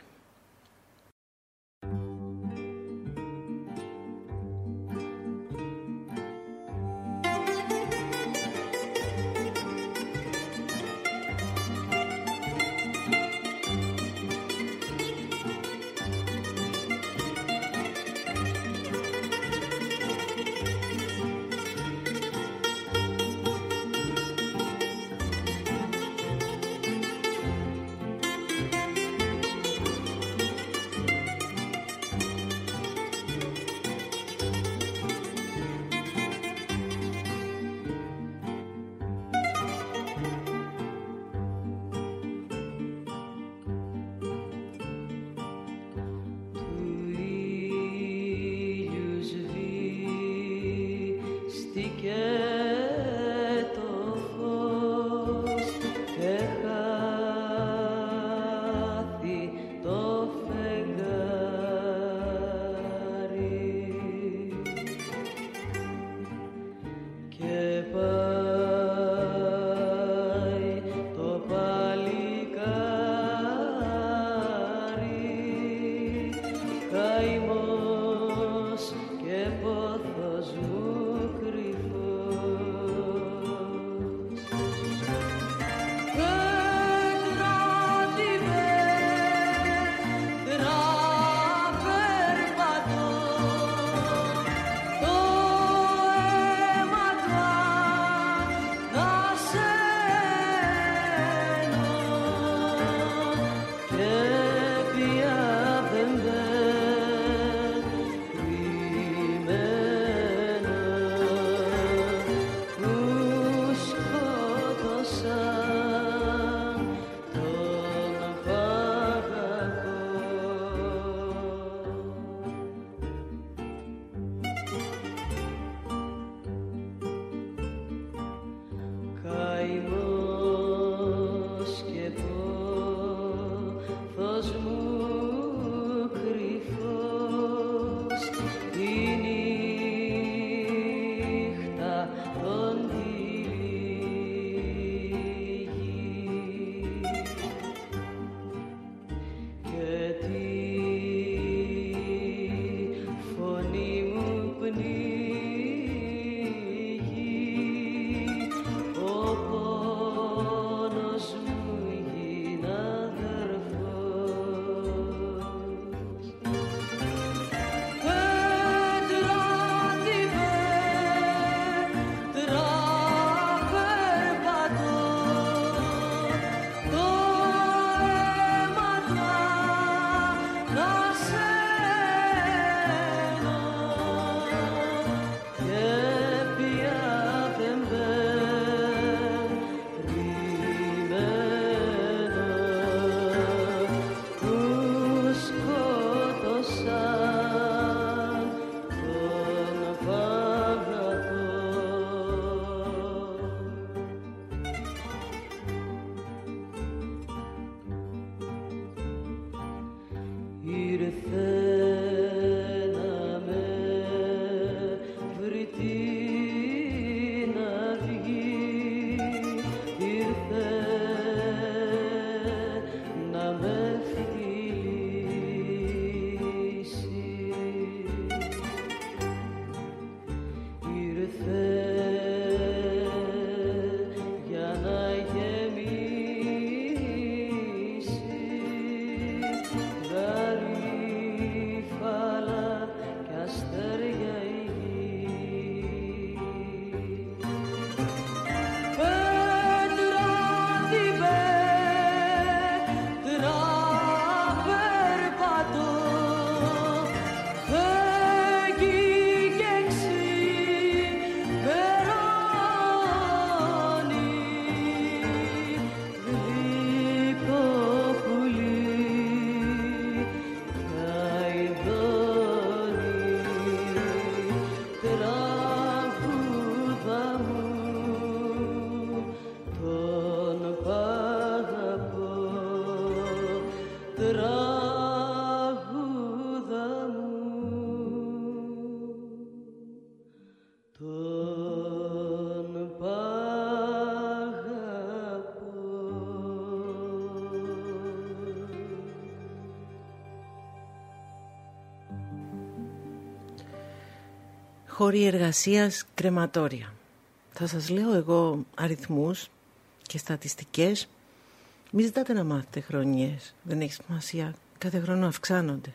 Χώροι εργασίας, κρεματόρια. Θα σας λέω εγώ αριθμούς και στατιστικές. Μη ζητάτε να μάθετε χρονιές, δεν έχει σημασία, κάθε χρόνο αυξάνονται.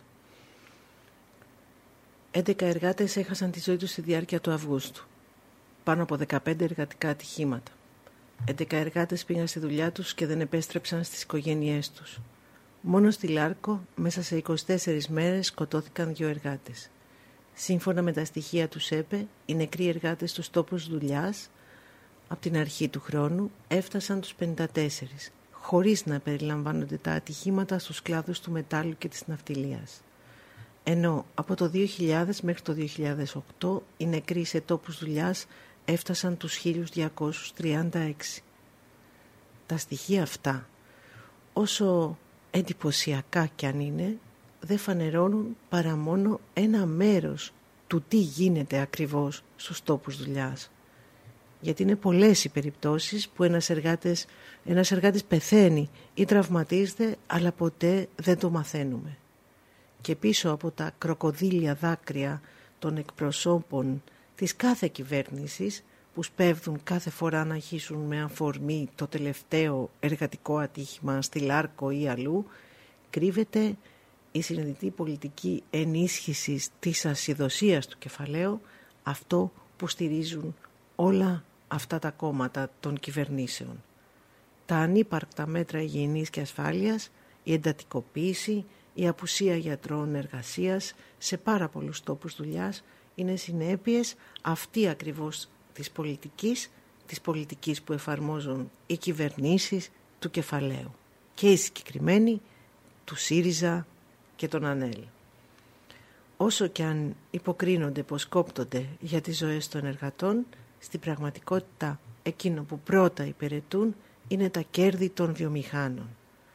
11 εργάτες έχασαν τη ζωή τους στη διάρκεια του Αυγούστου. Πάνω από 15 εργατικά ατυχήματα. 11 εργάτες πήγαν στη δουλειά τους και δεν επέστρεψαν στις οικογένειές τους. Μόνο στη Λάρκο, μέσα σε 24 μέρες σκοτώθηκαν 2 εργάτες. Σύμφωνα με τα στοιχεία του ΣΕΠΕ, οι νεκροί εργάτες στους τόπους δουλειάς από την αρχή του χρόνου έφτασαν τους 54, χωρίς να περιλαμβάνονται τα ατυχήματα στους κλάδους του μετάλλου και της ναυτιλίας. Ενώ από το 2000 μέχρι το 2008 οι νεκροί σε τόπους δουλειάς έφτασαν τους 1236. Τα στοιχεία αυτά, όσο εντυπωσιακά κι αν είναι, δεν φανερώνουν παρά μόνο ένα μέρος του τι γίνεται ακριβώς στους τόπους δουλειάς. Γιατί είναι πολλές οι περιπτώσεις που ένας εργάτης πεθαίνει ή τραυματίζεται, αλλά ποτέ δεν το μαθαίνουμε. Και πίσω από τα κροκοδίλια δάκρυα των εκπροσώπων της κάθε κυβέρνησης, που σπέβδουν κάθε φορά να χύσουν με αφορμή το τελευταίο εργατικό ατύχημα στη Λάρκο ή αλλού, κρύβεται η συνειδητή πολιτική ενίσχυσης της ασυδοσίας του κεφαλαίου, αυτό που στηρίζουν όλα αυτά τα κόμματα των κυβερνήσεων. Τα ανύπαρκτα μέτρα υγιεινής και ασφάλειας, η εντατικοποίηση, η απουσία γιατρών εργασίας σε πάρα πολλούς τόπους δουλειάς είναι συνέπειες αυτή ακριβώς της πολιτικής που εφαρμόζουν οι κυβερνήσεις του κεφαλαίου και οι συγκεκριμένοι του ΣΥΡΙΖΑ και τον ΑΝΕΛ. Όσο και αν υποκρίνονται πως κόπτονται για τις ζωές των εργατών, στην πραγματικότητα εκείνο που πρώτα υπηρετούν είναι τα κέρδη των βιομηχάνων,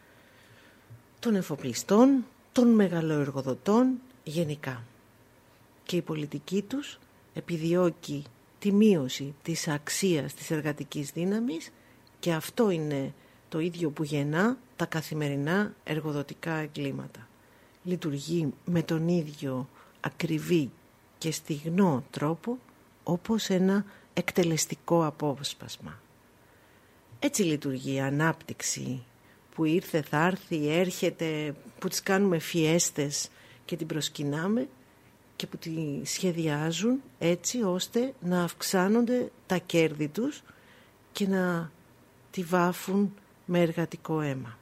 των εφοπλιστών, των μεγαλοεργοδοτών γενικά. Και η πολιτική τους επιδιώκει τη μείωση της αξίας της εργατικής δύναμης και αυτό είναι το ίδιο που γεννά τα καθημερινά εργοδοτικά εγκλήματα. Λειτουργεί με τον ίδιο ακριβή και στιγνό τρόπο όπως ένα εκτελεστικό απόσπασμα. Έτσι λειτουργεί η ανάπτυξη που ήρθε, θα έρθει, έρχεται, που τις κάνουμε φιέστες και την προσκυνάμε και που τη σχεδιάζουν έτσι ώστε να αυξάνονται τα κέρδη τους και να τη βάφουν με εργατικό αίμα.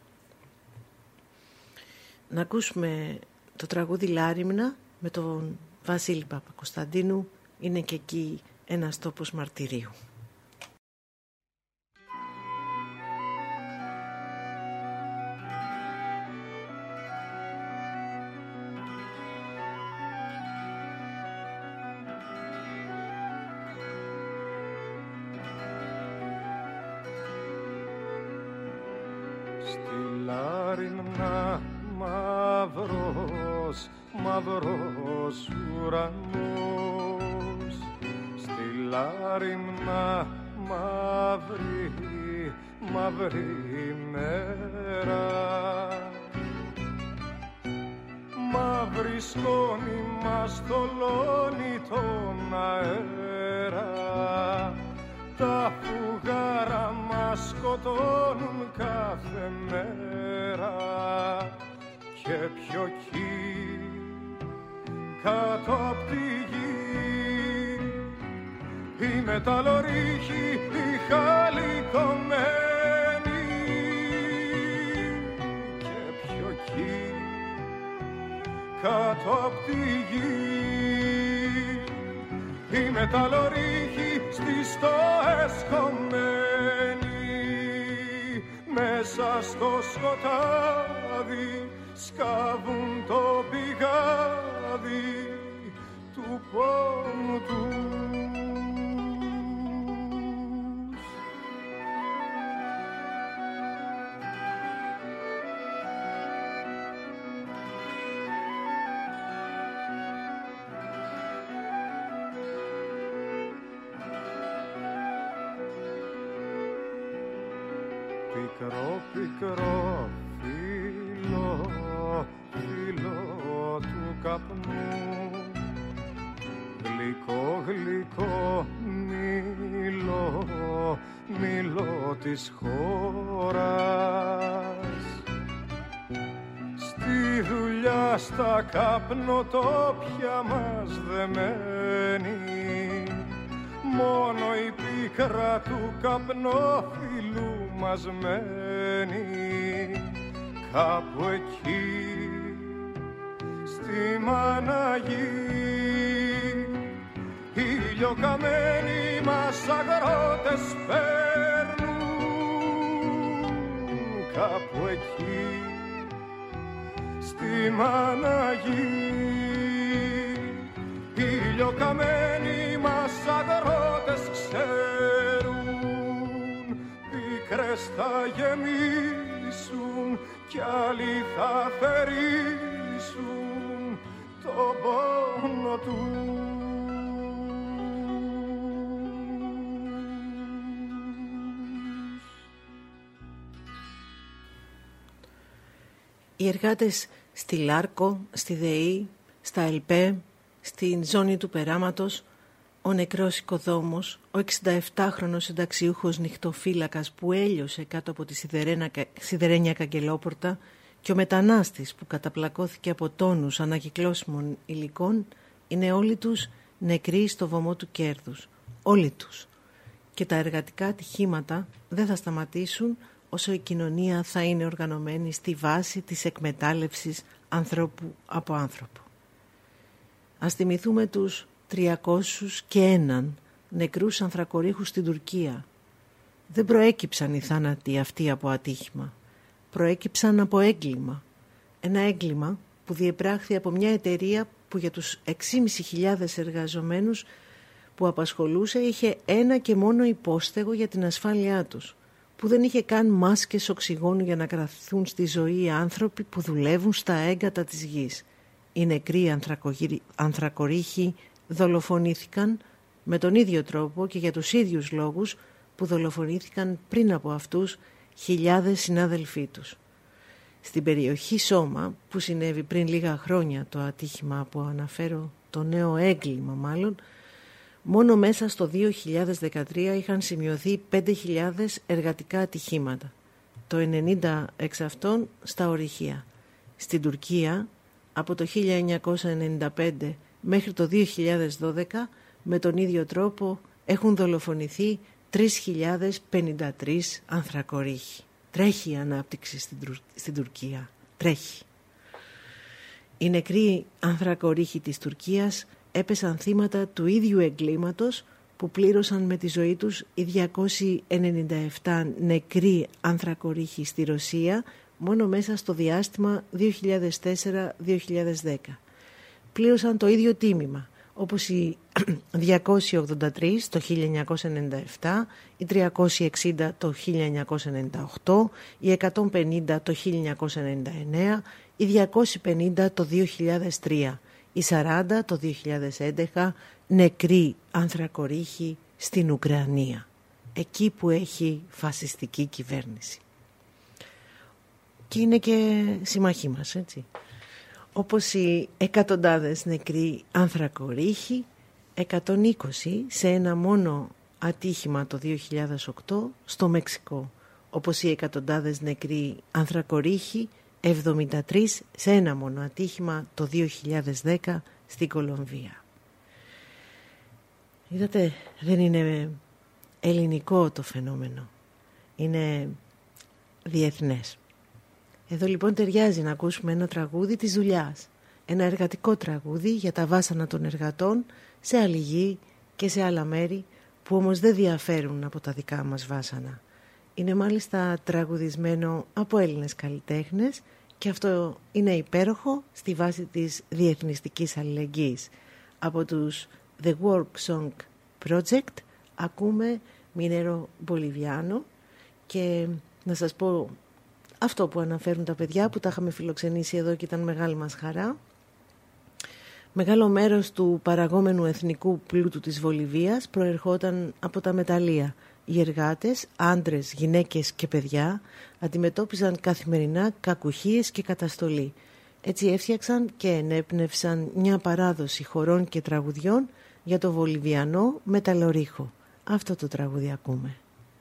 Να ακούσουμε το τραγούδι Λάριμνα με τον Βασίλη Παπακοσταντίνου, είναι και εκεί ένας τόπος μαρτυρίου. Στη Λάριμνα μαύρο μαύρος, μαύρος ουρανός, στη λάριμνα μαύρη, μαύρη μέρα. Μαύρη σκόνη μας θολώνει τον αέρα, τα φουγάρα μας σκοτώνουν κάθε μέρα. Και πιο εκεί, κάτω απ' τη γη, η μεταλλορύχη, η χαλικωμένη. Και πιο εκεί, κάτω απ' τη γη, η μεταλλορύχη στις στοές χωμένη. Μέσα στο σκοτάδι σκάβουν το πηγάδι του πόνου τους. Πικρό, πικρό φύλλο, φύλλο του καπνού, γλυκό, γλυκό μήλο, μήλο της χώρας. Στη δουλειά, στα καπνοτόπια μας δεμένη, μόνο η πίκρα του καπνόφυλλου μας μένει. Κάπου εκεί στη Μαναγή, ηλιοκαμένοι μας αγρότες παίρνουν. Κάπου εκεί στη Μαναγή, ηλιοκαμένοι μας αγρότες ξέρουν. Πίκρες θα γεμίσουν κι άλλοι θα θερήσουν το πόνο τους. Οι εργάτες στη Λάρκο, στη ΔΕΗ, στα ΕΛΠΕ, στην ζώνη του Περάματος, ο νεκρός οικοδόμος, ο 67χρονος συνταξιούχος νυχτοφύλακας που έλειωσε κάτω από τη σιδερένια καγκελόπορτα και ο μετανάστης που καταπλακώθηκε από τόνους ανακυκλώσιμων υλικών, είναι όλοι τους νεκροί στο βωμό του κέρδους. Όλοι τους. Και τα εργατικά ατυχήματα δεν θα σταματήσουν όσο η κοινωνία θα είναι οργανωμένη στη βάση της εκμετάλλευσης ανθρώπου από άνθρωπο. Ας θυμηθούμε τους 301 νεκρούς ανθρακορίχους στην Τουρκία. Δεν προέκυψαν οι θάνατοι αυτοί από ατύχημα. Προέκυψαν από έγκλημα. Ένα έγκλημα που διεπράχθη από μια εταιρεία που για τους 6.500 εργαζομένους που απασχολούσε είχε ένα και μόνο υπόστεγο για την ασφάλειά τους, που δεν είχε καν μάσκες οξυγόνου για να κρατηθούν στη ζωή οι άνθρωποι που δουλεύουν στα έγκατα της γης. Οι νεκροί ανθρακορίχοι δολοφονήθηκαν με τον ίδιο τρόπο και για τους ίδιους λόγους που δολοφονήθηκαν πριν από αυτούς χιλιάδες συνάδελφοί τους. Στην περιοχή Σώμα, που συνέβη πριν λίγα χρόνια το ατύχημα που αναφέρω, το νέο έγκλημα μάλλον, μόνο μέσα στο 2013 είχαν σημειωθεί 5.000 εργατικά ατυχήματα, το 90 εξ αυτών στα ορυχεία. Στην Τουρκία, από το 1995 μέχρι το 2012, με τον ίδιο τρόπο έχουν δολοφονηθεί 3.053 ανθρακορίχοι. Τρέχει η ανάπτυξη στην Τουρκία. Τρέχει. Οι νεκροί ανθρακορίχοι της Τουρκίας έπεσαν θύματα του ίδιου εγκλήματος που πλήρωσαν με τη ζωή τους οι 297 νεκροί ανθρακορίχοι στη Ρωσία μόνο μέσα στο διάστημα 2004-2010. Πλήρωσαν το ίδιο τίμημα, όπως οι 283 το 1997, οι 360 το 1998, οι 150 το 1999, οι 250 το 2003, οι 40 το 2011, νεκροί ανθρακορίχοι στην Ουκρανία, εκεί που έχει φασιστική κυβέρνηση. Και είναι και συμμαχοί μας, έτσι. Όπως οι εκατοντάδες νεκροί ανθρακορίχοι, 120 σε ένα μόνο ατύχημα το 2008 στο Μεξικό. Όπως οι εκατοντάδες νεκροί ανθρακορίχοι, 73 σε ένα μόνο ατύχημα το 2010 στην Κολομβία. Είδατε, δεν είναι ελληνικό το φαινόμενο, είναι διεθνές. Εδώ λοιπόν ταιριάζει να ακούσουμε ένα τραγούδι της δουλειάς, ένα εργατικό τραγούδι για τα βάσανα των εργατών σε άλλη γη και σε άλλα μέρη που όμως δεν διαφέρουν από τα δικά μας βάσανα. Είναι μάλιστα τραγουδισμένο από Έλληνες καλλιτέχνες και αυτό είναι υπέροχο στη βάση της διεθνιστικής αλληλεγγύης. Από τους The Work Song Project ακούμε Μινέρο Μπολιβιάνο και να σας πω αυτό που αναφέρουν τα παιδιά που τα είχαμε φιλοξενήσει εδώ και ήταν μεγάλη μας χαρά. Μεγάλο μέρος του παραγόμενου εθνικού πλούτου της Βολιβίας προερχόταν από τα μεταλλεία. Οι εργάτες, άντρες, γυναίκες και παιδιά αντιμετώπιζαν καθημερινά κακουχίες και καταστολή. Έτσι έφτιαξαν και ενέπνευσαν μια παράδοση χορών και τραγουδιών για το βολιβιανό μεταλλορύχο. Αυτό το τραγούδι ακούμε.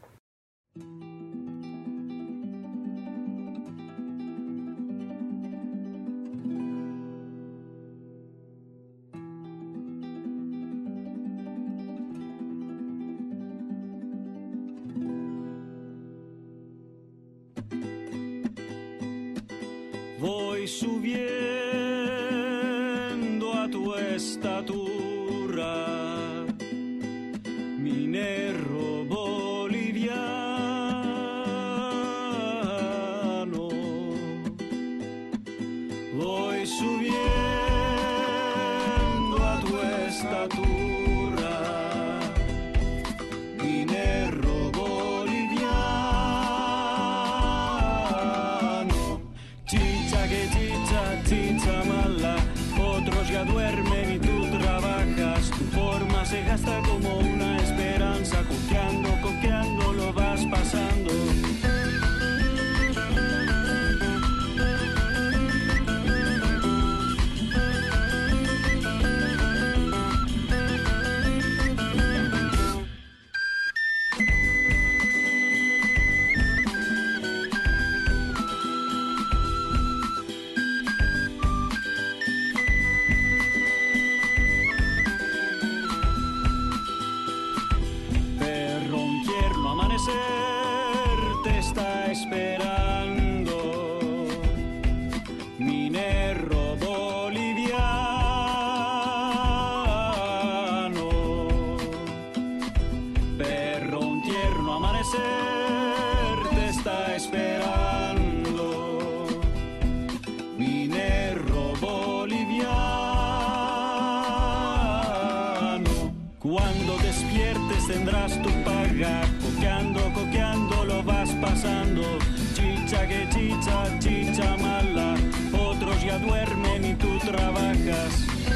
Voy subiendo a tu estatura, minero boliviano. Voy subiendo a tu estatura, minero boliviano. Chicha que chicha, chicha mala, otros ya duermen y tú trabajas. Tu forma se gasta como una esperanza, coqueando, coqueando lo vas pasando. Te está esperando, minero boliviano. Perro, un tierno amanecer te está esperando, minero boliviano. Cuando despiertes tendrás tu paga. Coqueando, coqueando lo vas pasando. Chicha que chicha, chicha mala. Otros ya duermen y tú trabajas.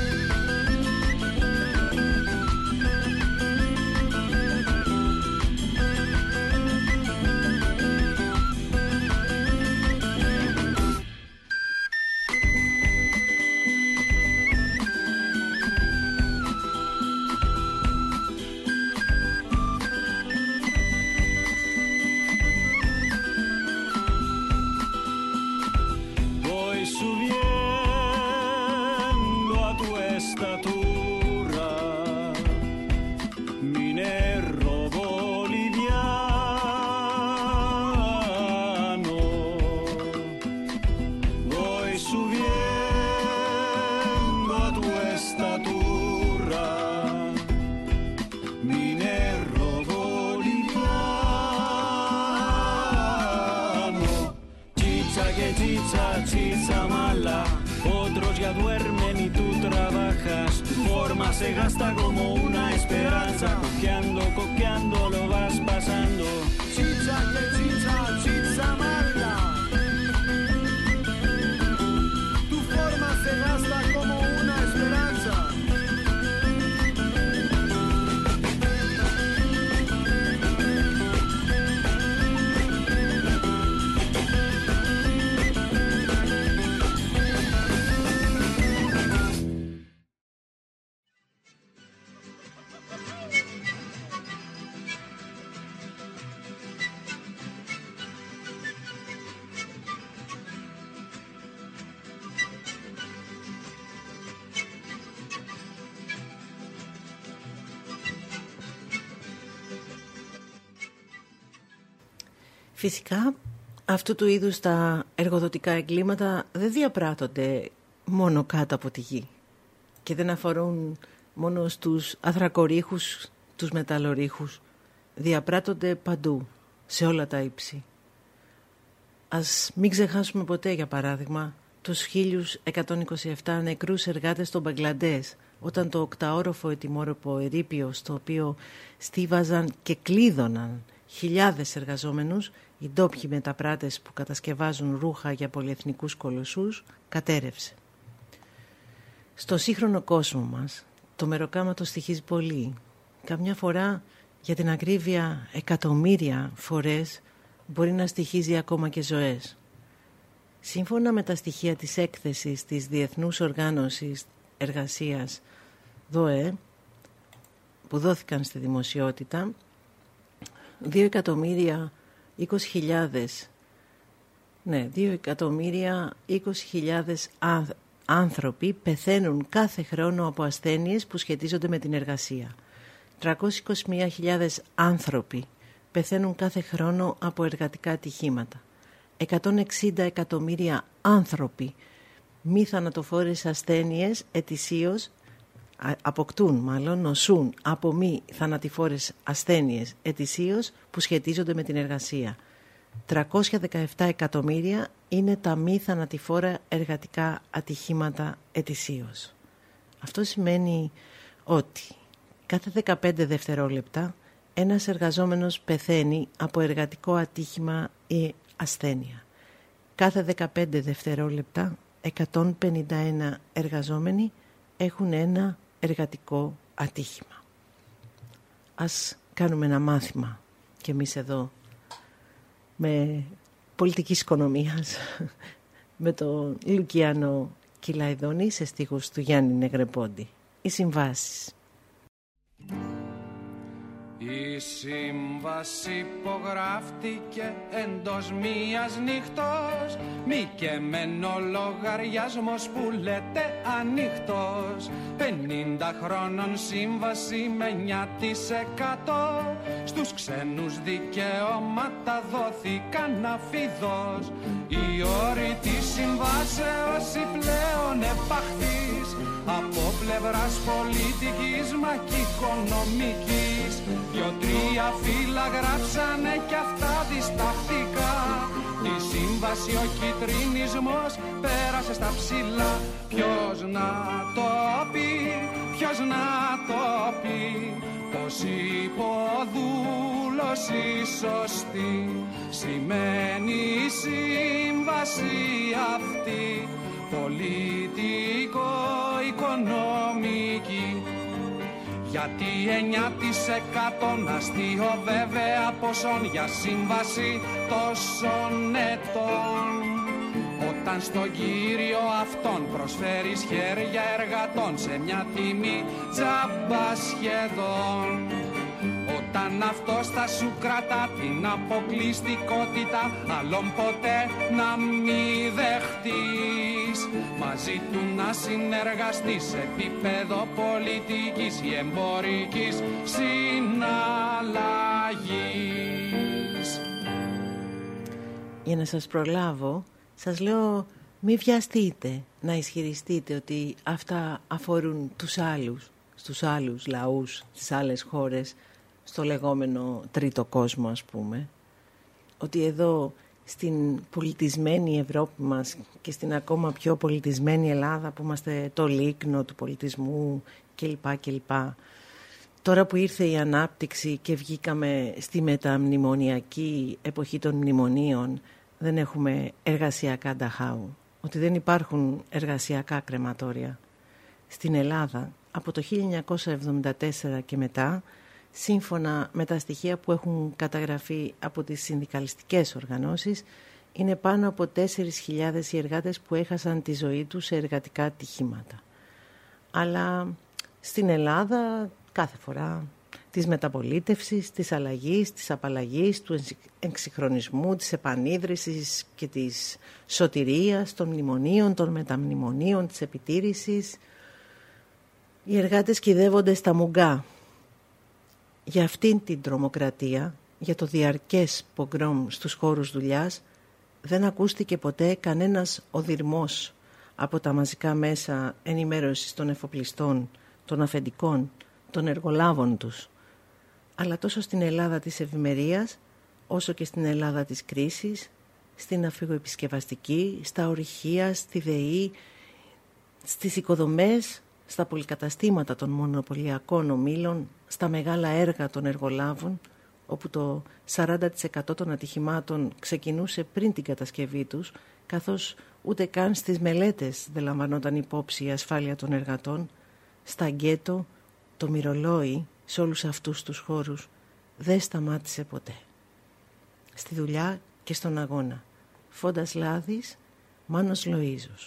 Subiendo a tu estatura, minero boliviano. Voy subiendo a tu estatura, minero boliviano. Chicha que chicha, chicha mala. Otros ya duermen y tú trabajas. Tu forma se gasta como una esperanza. Coqueando lo vas pasando. Chicha que chicha, chicha mala. Tu forma se gasta como una esperanza. Φυσικά, αυτού του είδους τα εργοδοτικά εγκλήματα δεν διαπράττονται μόνο κάτω από τη γη και δεν αφορούν μόνο στους ανθρακορίχους, τους μεταλλορίχους. Διαπράττονται παντού, σε όλα τα ύψη. Ας μην ξεχάσουμε ποτέ, για παράδειγμα, τους 1127 νεκρούς εργάτες των Μπαγκλαντές, όταν το οκταόροφο ετοιμόρροπο ερείπιο, στο οποίο στίβαζαν και κλείδωναν χιλιάδες εργαζόμενους, οι ντόπιοι μεταπράτες που κατασκευάζουν ρούχα για πολυεθνικούς κολοσσούς, κατέρευσε. Στο σύγχρονο κόσμο μας το μεροκάματο στοιχίζει πολύ. Καμιά φορά, για την ακρίβεια εκατομμύρια φορές, μπορεί να στοιχίζει ακόμα και ζωές. Σύμφωνα με τα στοιχεία της έκθεσης της Διεθνούς Οργάνωσης Εργασίας ΔΟΕ, που δόθηκαν στη δημοσιότητα, 2.020.000 άνθρωποι πεθαίνουν κάθε χρόνο από ασθένειες που σχετίζονται με την εργασία. 321.000 άνθρωποι πεθαίνουν κάθε χρόνο από εργατικά ατυχήματα. 160 εκατομμύρια άνθρωποι μη θανατοφόρες ασθένειες ετησίως νοσούν από μη θανατηφόρες ασθένειες ετησίως που σχετίζονται με την εργασία. 317 εκατομμύρια είναι τα μη θανατηφόρα εργατικά ατυχήματα ετησίως. Αυτό σημαίνει ότι κάθε 15 δευτερόλεπτα ένας εργαζόμενος πεθαίνει από εργατικό ατύχημα ή ασθένεια. Κάθε 15 δευτερόλεπτα 151 εργαζόμενοι έχουν ένα εργατικό ατύχημα. Ας κάνουμε ένα μάθημα και εμείς εδώ με πολιτικής οικονομίας με τον Λουκιάνο Κυλαϊδόνη σε στίχους του Γιάννη Νεγρεπόντη. Οι συμβάσεις. Η σύμβαση υπογράφτηκε εντός μίας νύχτος, μη και μεν ο λογαριασμός που λέτε ανοιχτός. 50 χρόνων σύμβαση με 9%, στους ξένους δικαιώματα δόθηκαν αφιδώς. Οι όροι της συμβάσεως οι πλέον επαχθείς, από πλευράς πολιτικής μα και οικονομικής. 2-3 φύλλα γράψανε κι αυτά διστακτικά. Τη σύμβαση ο κιτρινισμός πέρασε στα ψηλά. Ποιος να το πει, ποιος να το πει, πως υποδούλωση σωστή σημαίνει η σύμβαση αυτή, πολιτικο-οικονομική. Γιατί 9% αστείο βέβαια ποσόν για σύμβαση τόσων ετών. Όταν στον κύριο αυτόν προσφέρεις χέρια εργατών σε μια τιμή τζάμπα σχεδόν. Όταν αυτός θα σου κρατά την αποκλειστικότητα, άλλον ποτέ να μη δεχτείς. Μαζί του να συνεργαστείς σε επίπεδο πολιτικής ή εμπορικής συναλλαγής. Για να σας προλάβω, σας λέω μη βιαστείτε να ισχυριστείτε ότι αυτά αφορούν στους άλλους λαούς, στις άλλες χώρες, στο λεγόμενο τρίτο κόσμο, ας πούμε. Ότι εδώ στην πολιτισμένη Ευρώπη μας και στην ακόμα πιο πολιτισμένη Ελλάδα, που είμαστε το λίκνο του πολιτισμού κλπ. Τώρα που ήρθε η ανάπτυξη και βγήκαμε στη μεταμνημονιακή εποχή των μνημονίων, δεν έχουμε εργασιακά νταχάου, ότι δεν υπάρχουν εργασιακά κρεματόρια. Στην Ελλάδα, από το 1974 και μετά, σύμφωνα με τα στοιχεία που έχουν καταγραφεί από τις συνδικαλιστικές οργανώσεις, είναι πάνω από 4.000 οι εργάτες που έχασαν τη ζωή τους σε εργατικά ατυχήματα. Αλλά στην Ελλάδα κάθε φορά της μεταπολίτευσης, της αλλαγής, της απαλλαγής, του εξυγχρονισμού, της επανίδρυσης και της σωτηρίας, των μνημονίων, των μεταμνημονίων, της επιτήρησης, οι εργάτες κυδεύονται στα μουγκά. Για αυτήν την τρομοκρατία, για το διαρκές πογκρόμ στους χώρους δουλειάς, δεν ακούστηκε ποτέ κανένας οδυρμός από τα μαζικά μέσα ενημέρωσης των εφοπλιστών, των αφεντικών, των εργολάβων τους. Αλλά τόσο στην Ελλάδα της ευημερίας, όσο και στην Ελλάδα της κρίσης, στην αφηγοεπισκευαστική, στα ορυχεία, στη ΔΕΗ, στις οικοδομές, στα πολυκαταστήματα των μονοπωλιακών ομίλων, στα μεγάλα έργα των εργολάβων, όπου το 40% των ατυχημάτων ξεκινούσε πριν την κατασκευή τους, καθώς ούτε καν στις μελέτες δεν λαμβανόταν υπόψη η ασφάλεια των εργατών, στα γκέτο, το μυρολόι σε όλους αυτούς τους χώρους δεν σταμάτησε ποτέ. Στη δουλειά και στον αγώνα. Φόντας Λάδης, Μάνος Λοΐζος.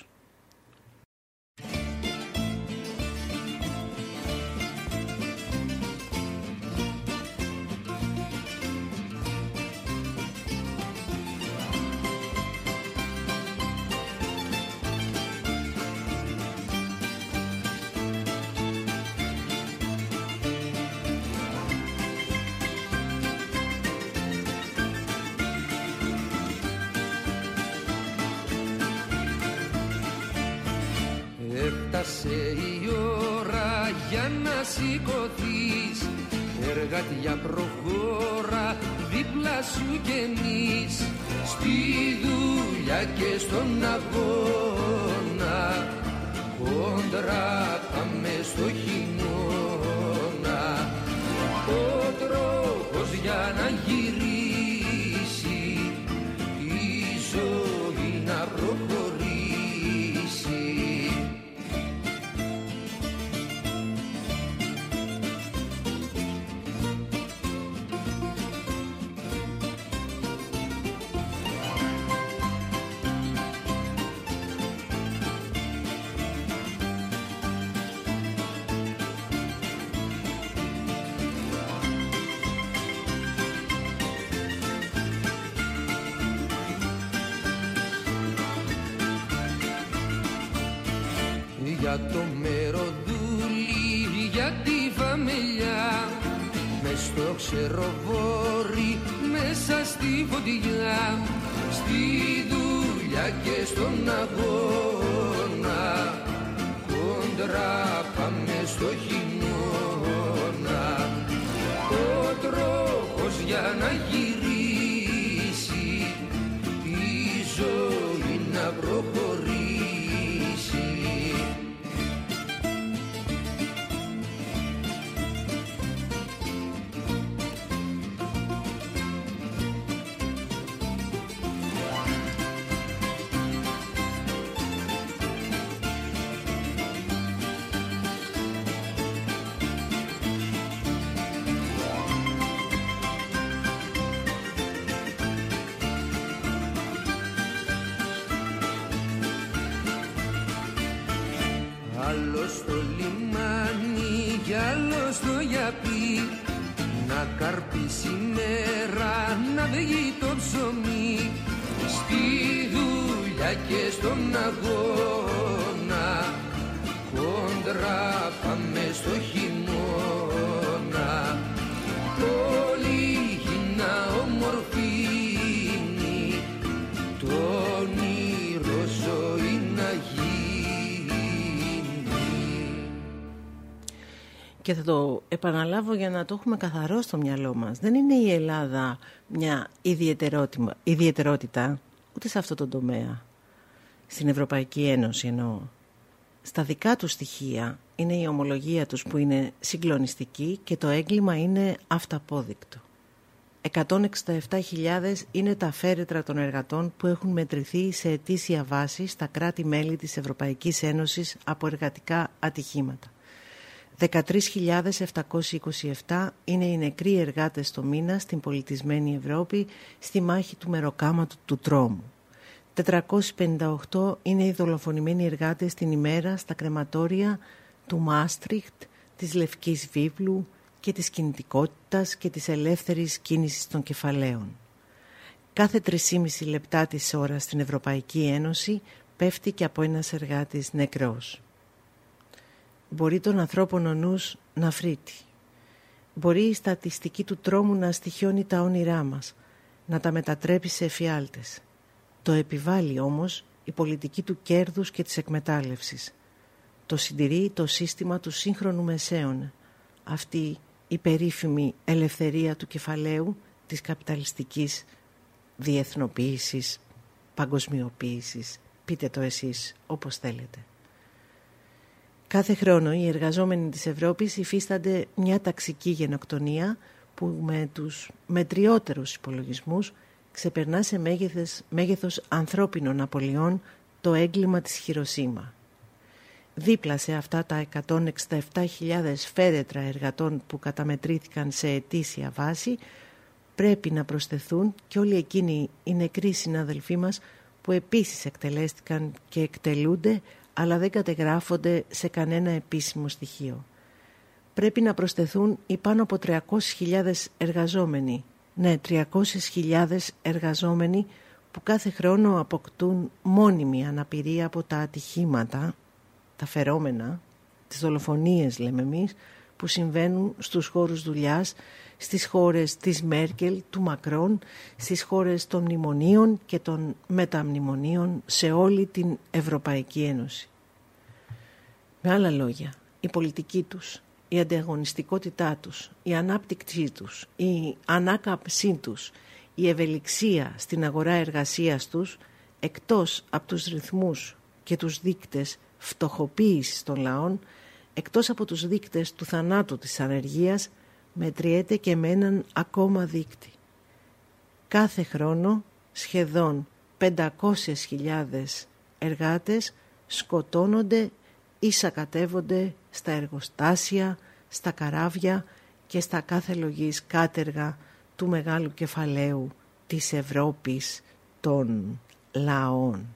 Έφτασε η ώρα για να σηκωθείς, εργατιά προχώρα δίπλα σου κι εμείς, στη δουλειά και στον αγώνα, κόντρα πάμε στο χειμώνα. Ο τρόπος για να γυρίσει η ζωή να προχωρήσει, για το μεροδούλι, για τη φαμελιά, μες στο ξεροβόρι, μέσα στη φωτιά, στη δουλειά και στον αγώνα, κόντρα πάμε στο χειμώνα. Ο τρόπος για να γυρίσει η ζωή να προχωρήσει, άλλο στο λιμάνι κι άλλο στο γιαπί, να καρπίσει μέρα, να βγει το ψωμί, στη δουλειά και στον αγώνα, κόντρα πάμε στο χειμώνα. Όλη γη να ομορφύνει, το όνειρο ζωή να γίνει. Και θα το επαναλάβω για να το έχουμε καθαρό στο μυαλό μας. Δεν είναι η Ελλάδα μια ιδιαιτερότητα ούτε σε αυτό το τομέα. Στην Ευρωπαϊκή Ένωση εννοώ. Στα δικά τους στοιχεία είναι η ομολογία τους που είναι συγκλονιστική και το έγκλημα είναι αυταπόδεικτο. 167.000 είναι τα φέρετρα των εργατών που έχουν μετρηθεί σε ετήσια βάση στα κράτη-μέλη της Ευρωπαϊκής Ένωσης από εργατικά ατυχήματα. 13.727 είναι οι νεκροί εργάτες το μήνα στην πολιτισμένη Ευρώπη στη μάχη του μεροκάματου του τρόμου. 458 είναι οι δολοφονημένοι εργάτες την ημέρα στα κρεματόρια του Μάστριχτ, της Λευκής Βίβλου και της κινητικότητας και της ελεύθερης κίνησης των κεφαλαίων. Κάθε 3,5 λεπτά της ώρας στην Ευρωπαϊκή Ένωση πέφτει και από ένας εργάτης νεκρός. Μπορεί τον ανθρώπων ο νους να φρύτει. Μπορεί η στατιστική του τρόμου να στοιχιώνει τα όνειρά μας, να τα μετατρέπει σε εφιάλτες. Το επιβάλλει όμως η πολιτική του κέρδους και της εκμετάλλευσης. Το συντηρεί το σύστημα του σύγχρονου μεσαίωνα, αυτή η περίφημη ελευθερία του κεφαλαίου της καπιταλιστικής διεθνοποίησης, παγκοσμιοποίησης, πείτε το εσείς όπως θέλετε. Κάθε χρόνο οι εργαζόμενοι της Ευρώπης υφίστανται μια ταξική γενοκτονία που με τους μετριότερους υπολογισμούς ξεπερνά σε μέγεθος ανθρώπινων απολειών το έγκλημα της Χιροσίμα. Δίπλα σε αυτά τα 167.000 φέρετρα εργατών που καταμετρήθηκαν σε ετήσια βάση πρέπει να προσθεθούν και όλοι εκείνοι οι νεκροί συναδελφοί μας που επίσης εκτελέστηκαν και εκτελούνται αλλά δεν κατεγράφονται σε κανένα επίσημο στοιχείο. Πρέπει να προσθεθούν οι πάνω από 300.000 εργαζόμενοι. Ναι, 300.000 εργαζόμενοι που κάθε χρόνο αποκτούν μόνιμη αναπηρία από τα ατυχήματα, τα φερόμενα, τις δολοφονίες λέμε εμείς, που συμβαίνουν στους χώρους δουλειάς, στις χώρες της Μέρκελ, του Μακρόν, στις χώρες των μνημονίων και των μεταμνημονίων σε όλη την Ευρωπαϊκή Ένωση. Με άλλα λόγια, η πολιτική τους, η ανταγωνιστικότητά τους, η ανάπτυξή τους, η ανάκαμψή τους, η ευελιξία στην αγορά εργασίας τους, εκτός από τους ρυθμούς και τους δείκτες φτωχοποίησης των λαών, εκτός από τους δείκτες του θανάτου της ανεργίας, μετριέται και με έναν ακόμα δείκτη. Κάθε χρόνο σχεδόν 500.000 εργάτες σκοτώνονται ή σακατεύονται στα εργοστάσια, στα καράβια και στα κάθε λογής κάτεργα του μεγάλου κεφαλαίου της Ευρώπης των λαών.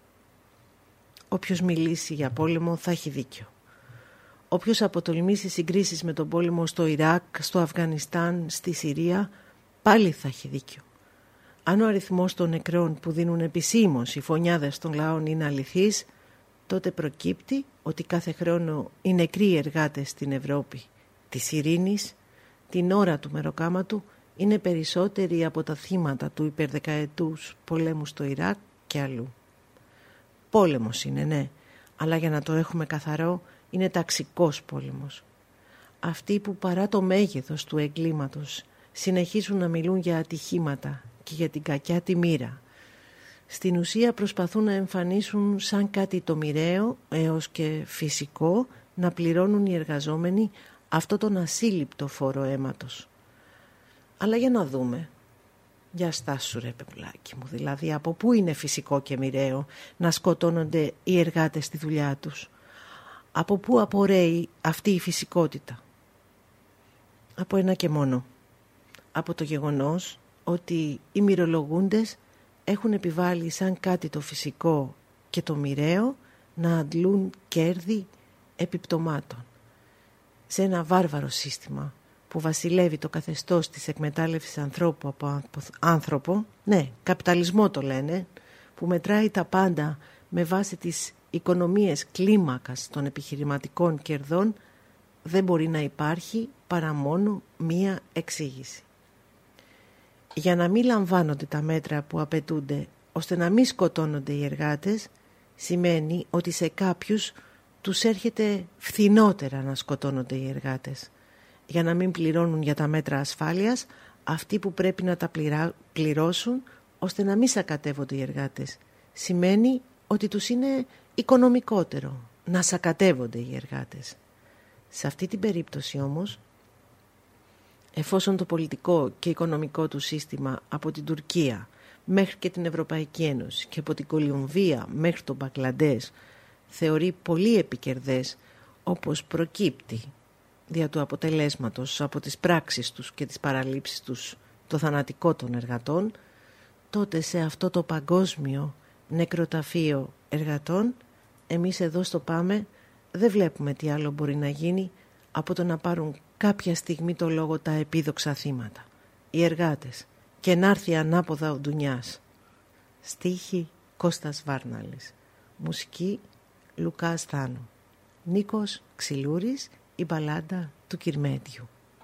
Όποιος μιλήσει για πόλεμο θα έχει δίκιο. Όποιος αποτολμήσει συγκρίσεις με τον πόλεμο στο Ιράκ, στο Αφγανιστάν, στη Συρία, πάλι θα έχει δίκιο. Αν ο αριθμός των νεκρών που δίνουν επισήμως οι φωνιάδες των λαών είναι αληθής, τότε προκύπτει ότι κάθε χρόνο οι νεκροί εργάτες στην Ευρώπη της ειρήνης, την ώρα του μεροκάματου, είναι περισσότεροι από τα θύματα του υπερδεκαετούς πολέμου στο Ιράκ και αλλού. Πόλεμος είναι, ναι, αλλά για να το έχουμε καθαρό, είναι ταξικός πόλεμος. Αυτοί που παρά το μέγεθος του εγκλήματος συνεχίζουν να μιλούν για ατυχήματα και για την κακιά τη μοίρα, στην ουσία προσπαθούν να εμφανίσουν σαν κάτι το μοιραίο έως και φυσικό να πληρώνουν οι εργαζόμενοι αυτό τον ασύλληπτο φόρο αίματος. Αλλά για να δούμε, για στάσου ρε πεπουλάκι μου, δηλαδή από πού είναι φυσικό και μοιραίο να σκοτώνονται οι εργάτες στη δουλειά τους? Από πού απορρέει αυτή η φυσικότητα? Από ένα και μόνο, από το γεγονός ότι οι μυρολογούντες έχουν επιβάλει σαν κάτι το φυσικό και το μοιραίο να αντλούν κέρδη επιπτωμάτων. Σε ένα βάρβαρο σύστημα που βασιλεύει το καθεστώς της εκμετάλλευσης ανθρώπου από άνθρωπο, ναι, καπιταλισμό το λένε, που μετράει τα πάντα με βάση τις οικονομίες κλίμακας των επιχειρηματικών κερδών, δεν μπορεί να υπάρχει παρά μόνο μία εξήγηση. Για να μην λαμβάνονται τα μέτρα που απαιτούνται ώστε να μην σκοτώνονται οι εργάτες, σημαίνει ότι σε κάποιους τους έρχεται φθηνότερα να σκοτώνονται οι εργάτες. Για να μην πληρώνουν για τα μέτρα ασφάλειας αυτοί που πρέπει να τα πληρώσουν ώστε να μην σακατεύονται οι εργάτες. Σημαίνει ότι τους είναι οικονομικότερο να σακατεύονται οι εργάτες. Σε αυτή την περίπτωση όμως, εφόσον το πολιτικό και οικονομικό του σύστημα από την Τουρκία μέχρι και την Ευρωπαϊκή Ένωση και από την Κολομβία μέχρι τον Μπαγκλαντές θεωρεί πολύ επικερδές, όπως προκύπτει δια του αποτελέσματος από τις πράξεις τους και τις παραλήψεις τους το θανατικό των εργατών, τότε σε αυτό το παγκόσμιο νεκροταφείο εργατών εμείς εδώ στο Πάμε δεν βλέπουμε τι άλλο μπορεί να γίνει από το να πάρουν κάποια στιγμή το λόγο τα επίδοξα θύματα, οι εργάτες, και να έρθει ανάποδα ο Ντουνιάς. Στίχη Κώστας Βάρναλης, μουσική Λουκάς Θάνου, Νίκος Ξυλούρης, η μπαλάντα του Κυρμέντιου.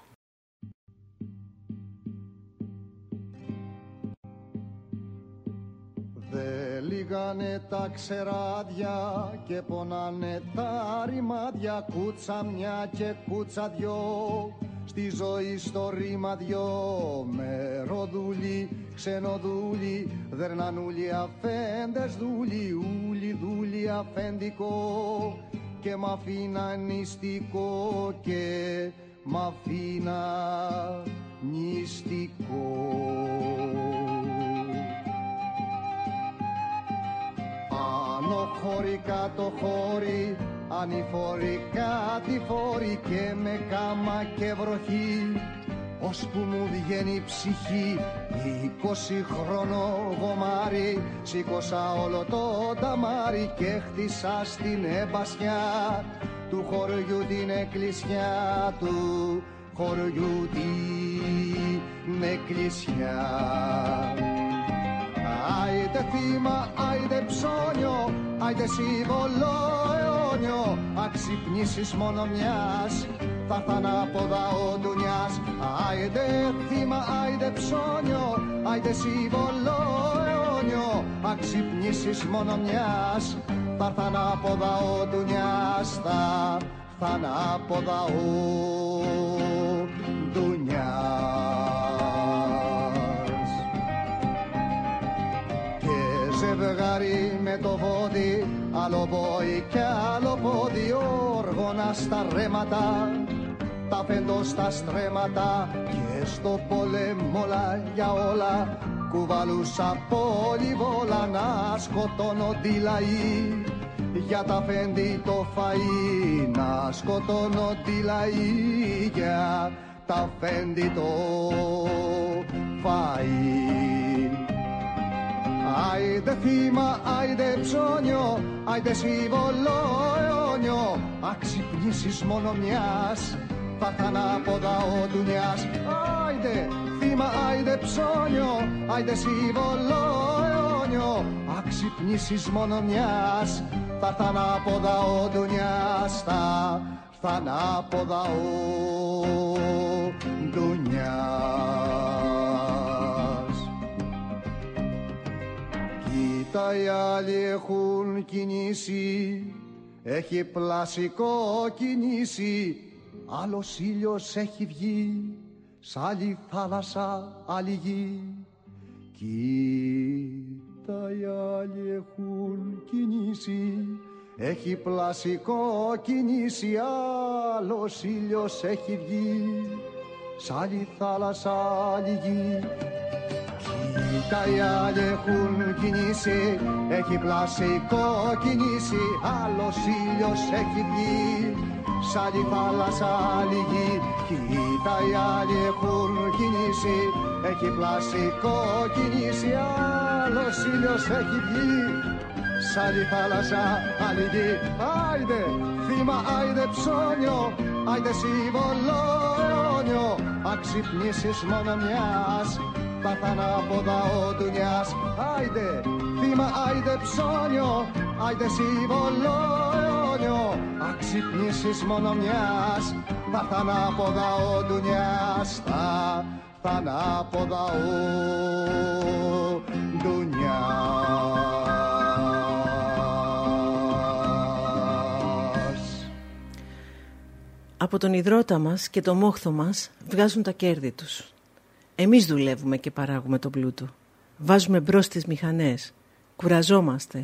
Δε λίγανε τα ξεράδια και πονάνε τα ρημάδια, κούτσα μια και κούτσα δυο, στη ζωή στο ρήμα δυο. Μεροδούλοι, ξενοδούλοι, δερνανούλοι, αφέντες δούλοι, ούλοι δούλοι αφεντικό, και μ' αφήνα νηστικό και μ' αφήνα νηστικό. Άνω χώρι, κάτω χώρι, ανηφορικά τη φόρη, και με κάμα και βροχή, ώσπου μου βγαίνει η ψυχή. 20 χρόνο γομάρι, σήκωσα όλο το ταμάρι και χτίσα στην εμπασιά του χωριού την εκκλησιά, του χωριού την εκκλησιά. Άιντε θύμα, άιντε ψώνιο, άιντε σύμβολο αιώνιο, αξυπνήσεις μόνο μιας, θα έρθ' ανάποδα ο Ντουνιάς. Άιντε θύμα, άιντε ψώνιο, άιντε σύμβολο αιώνιο, αξυπνήσεις μόνο μιας, θα έρθ' ανάποδα ο Ντουνιάς, θα έρθ' ανάποδα ο Ντουνιάς. Ζευγάρι με το βόδι, άλλο πόη κι άλλο πόδι, όργωνα στα ρέματα, τα φέντο στα στρέμματα, και στο πόλεμο όλα για όλα κουβαλούσα πολυβόλα, να σκοτώνονται οι λαοί για τα φέντη το φαΐ, να σκοτώνονται οι λαοί για τα φέντη το φαΐ. Άιντε θύμα, άιντε ψώνιο, άιντε σύμβολο αιώνιο, αξυπνήσεις μόνο μιας, θα έρθ' ανάποδα ο Ντουνιάς. Άιντε θύμα, άιντε ψώνιο, άιντε σύμβολο αιώνιο, αξυπνήσεις μόνο μιας, θα έρθ' ανάποδα ο Ντουνιάς, θα έρθ' ανάποδα ο Ντουνιάς. Κοίτα, οι άλλοι έχουν κινήσει, έχει πλασικό κινήσει, άλλος ήλιος έχει βγει, σ' άλλη θάλασσα, άλλη γη. Κοίτα, οι άλλοι έχουν κινήσει, έχει πλασικό κινήσει, άλλος ήλιος έχει βγει, σ' άλλη θάλασσα, άλλη γη. Κοίτα, οι άλλοι έχουν κινήσει, έχει πλασικό κινήσει, άλλος ήλιος έχει βγει, σ' άλλη θάλασσα, άλλη γη. Κοίτα, οι άλλοι έχουν κινήσει, έχει πλασικό κινήσει, άλλος ήλιος έχει βγει, σ' άλλη θάλασσα, άλλη γη. Άιντε θύμα, άιντε ψώνιο, άιντε σύμβολο αιώνιο, αξυπνήσεις μόνο μιας, θα έρθ' ανάποδα ο Ντουνιάς. Άιντε θύμα, άιντε ψώνιο, άιντε σύμβολο αιώνιο, αξυπνήσεις μόνο μιας, θα έρθ' ανάποδα ο Ντουνιάς, θα έρθ' ανάποδα ο Ντουνιάς. Από τον ιδρώτα μας και το μόχθο μας βγάζουν τα κέρδη τους. Εμείς δουλεύουμε και παράγουμε τον πλούτο. Βάζουμε μπρος τις μηχανές. Κουραζόμαστε.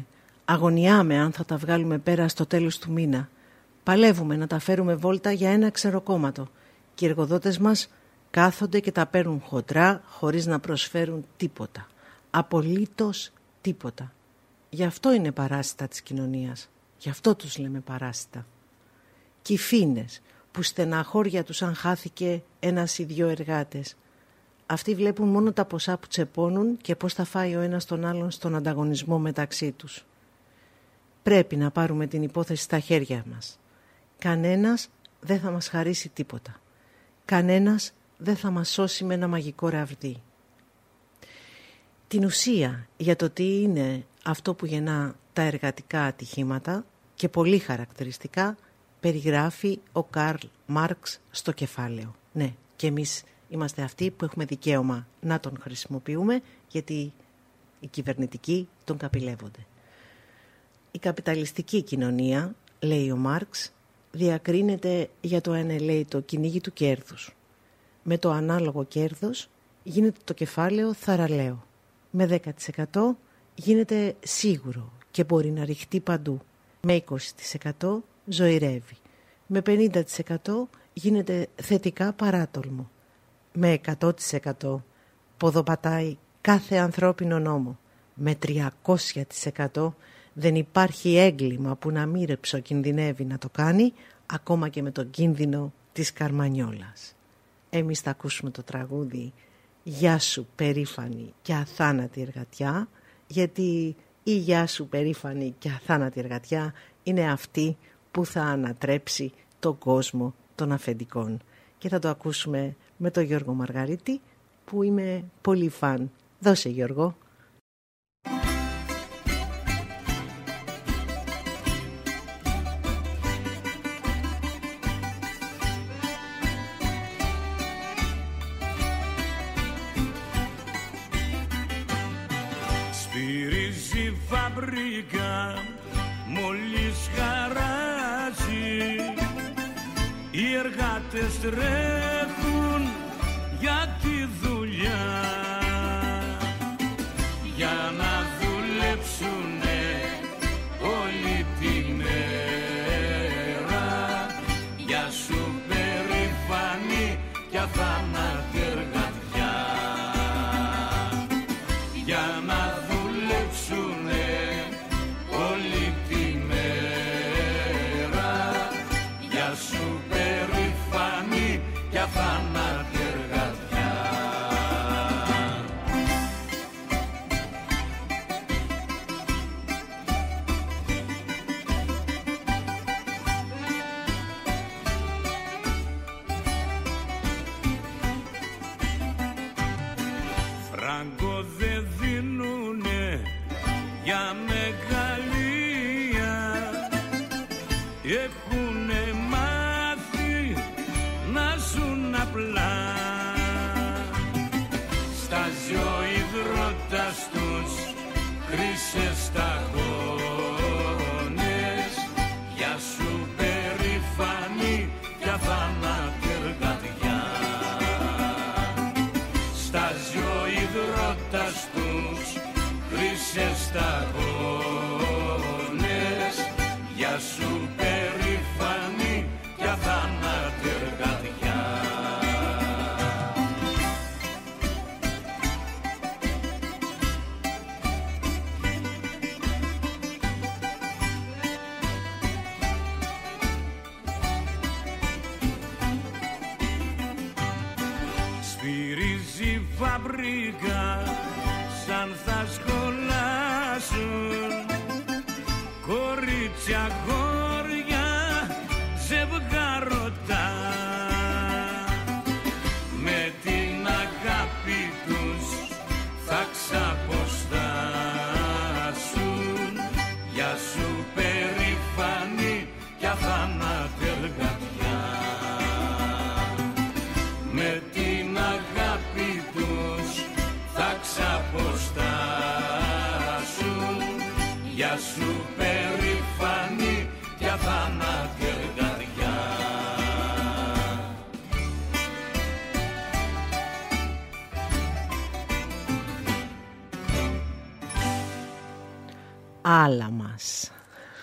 Αγωνιάμε αν θα τα βγάλουμε πέρα στο τέλος του μήνα. Παλεύουμε να τα φέρουμε βόλτα για ένα ξεροκόμματο και οι εργοδότες μας κάθονται και τα παίρνουν χοντρά χωρίς να προσφέρουν τίποτα. Απολύτως τίποτα. Γι' αυτό είναι παράσιτα της κοινωνίας. Γι' αυτό τους λέμε παράσιτα. Και οι φίνες που στεναχώρια τους αν χάθηκε ένας ή δυο εργάτες. Αυτοί βλέπουν μόνο τα ποσά που τσεπώνουν και πώς θα φάει ο ένας τον άλλον στον ανταγωνισμό μεταξύ τους. Πρέπει να πάρουμε την υπόθεση στα χέρια μας. Κανένας δεν θα μας χαρίσει τίποτα. Κανένας δεν θα μας σώσει με ένα μαγικό ραβδί. Την ουσία για το τι είναι αυτό που γεννά τα εργατικά ατυχήματα και πολύ χαρακτηριστικά περιγράφει ο Καρλ Μάρξ στο κεφάλαιο. Ναι, και εμείς είμαστε αυτοί που έχουμε δικαίωμα να τον χρησιμοποιούμε γιατί οι κυβερνητικοί τον καπηλεύονται. Η καπιταλιστική κοινωνία, λέει ο Μάρξ, διακρίνεται για το ένα, λέει, το κυνήγι του κέρδους. Με το ανάλογο κέρδος γίνεται το κεφάλαιο θαραλέο. Με 10% γίνεται σίγουρο και μπορεί να ρηχτεί παντού. Με 20% ζωηρεύει. Με 50% γίνεται θετικά παράτολμο. Με 100% ποδοπατάει κάθε ανθρώπινο νόμο. Με 300% δεν υπάρχει έγκλημα που να μην ρεψοκινδυνεύει να το κάνει, ακόμα και με τον κίνδυνο της καρμανιόλας. Εμείς θα ακούσουμε το τραγούδι «Γεια σου περήφανη και αθάνατη εργατιά», γιατί η «Γεια σου περήφανη και αθάνατη εργατιά» είναι αυτή που θα ανατρέψει τον κόσμο των αφεντικών. Και θα το ακούσουμε με τον Γιώργο Μαργαρίτη, που είμαι πολύ φαν. Δώσε, Γιώργο. Σφυρίζει φαμπρικά μόλις χαράζει, οι εργάτες τρέχουν για τη δουλειά, για να δουλέψουνε όλη τη μέρα. Γεια σου περήφανη κι αθάνατη εργατιά, για να δουλέψουνε όλη τη μέρα. Γεια σου περήφανη κι αθάνατη εργατιά. Φράγκο δε δίνουνε για μεγαλεία, έχουνε μάθει να ζουν απλά. Στάζει ο υδρότας τους χρύσες σταγόνες. Γεια σου περήφανη κι αθάνατη εργατιά. Στάζει ο υδρότας τους χρύσες σταγόνες. Γεια σου περήφανη κι αθάνατη εργατιά. Σφυρίζει φαμπρικά σαν θα σχολάσουν, κορίτσια γόρια ζευγαρωτά. Με την αγάπη τους θα ξαποστάσουν. Γεια σου περήφανη κι αθάνατη εργατιά. Με την αγάπη τους θα ξαποστάσουν. Γεια σου περήφανη κι αθάνατη εργατιά. άλλα μας.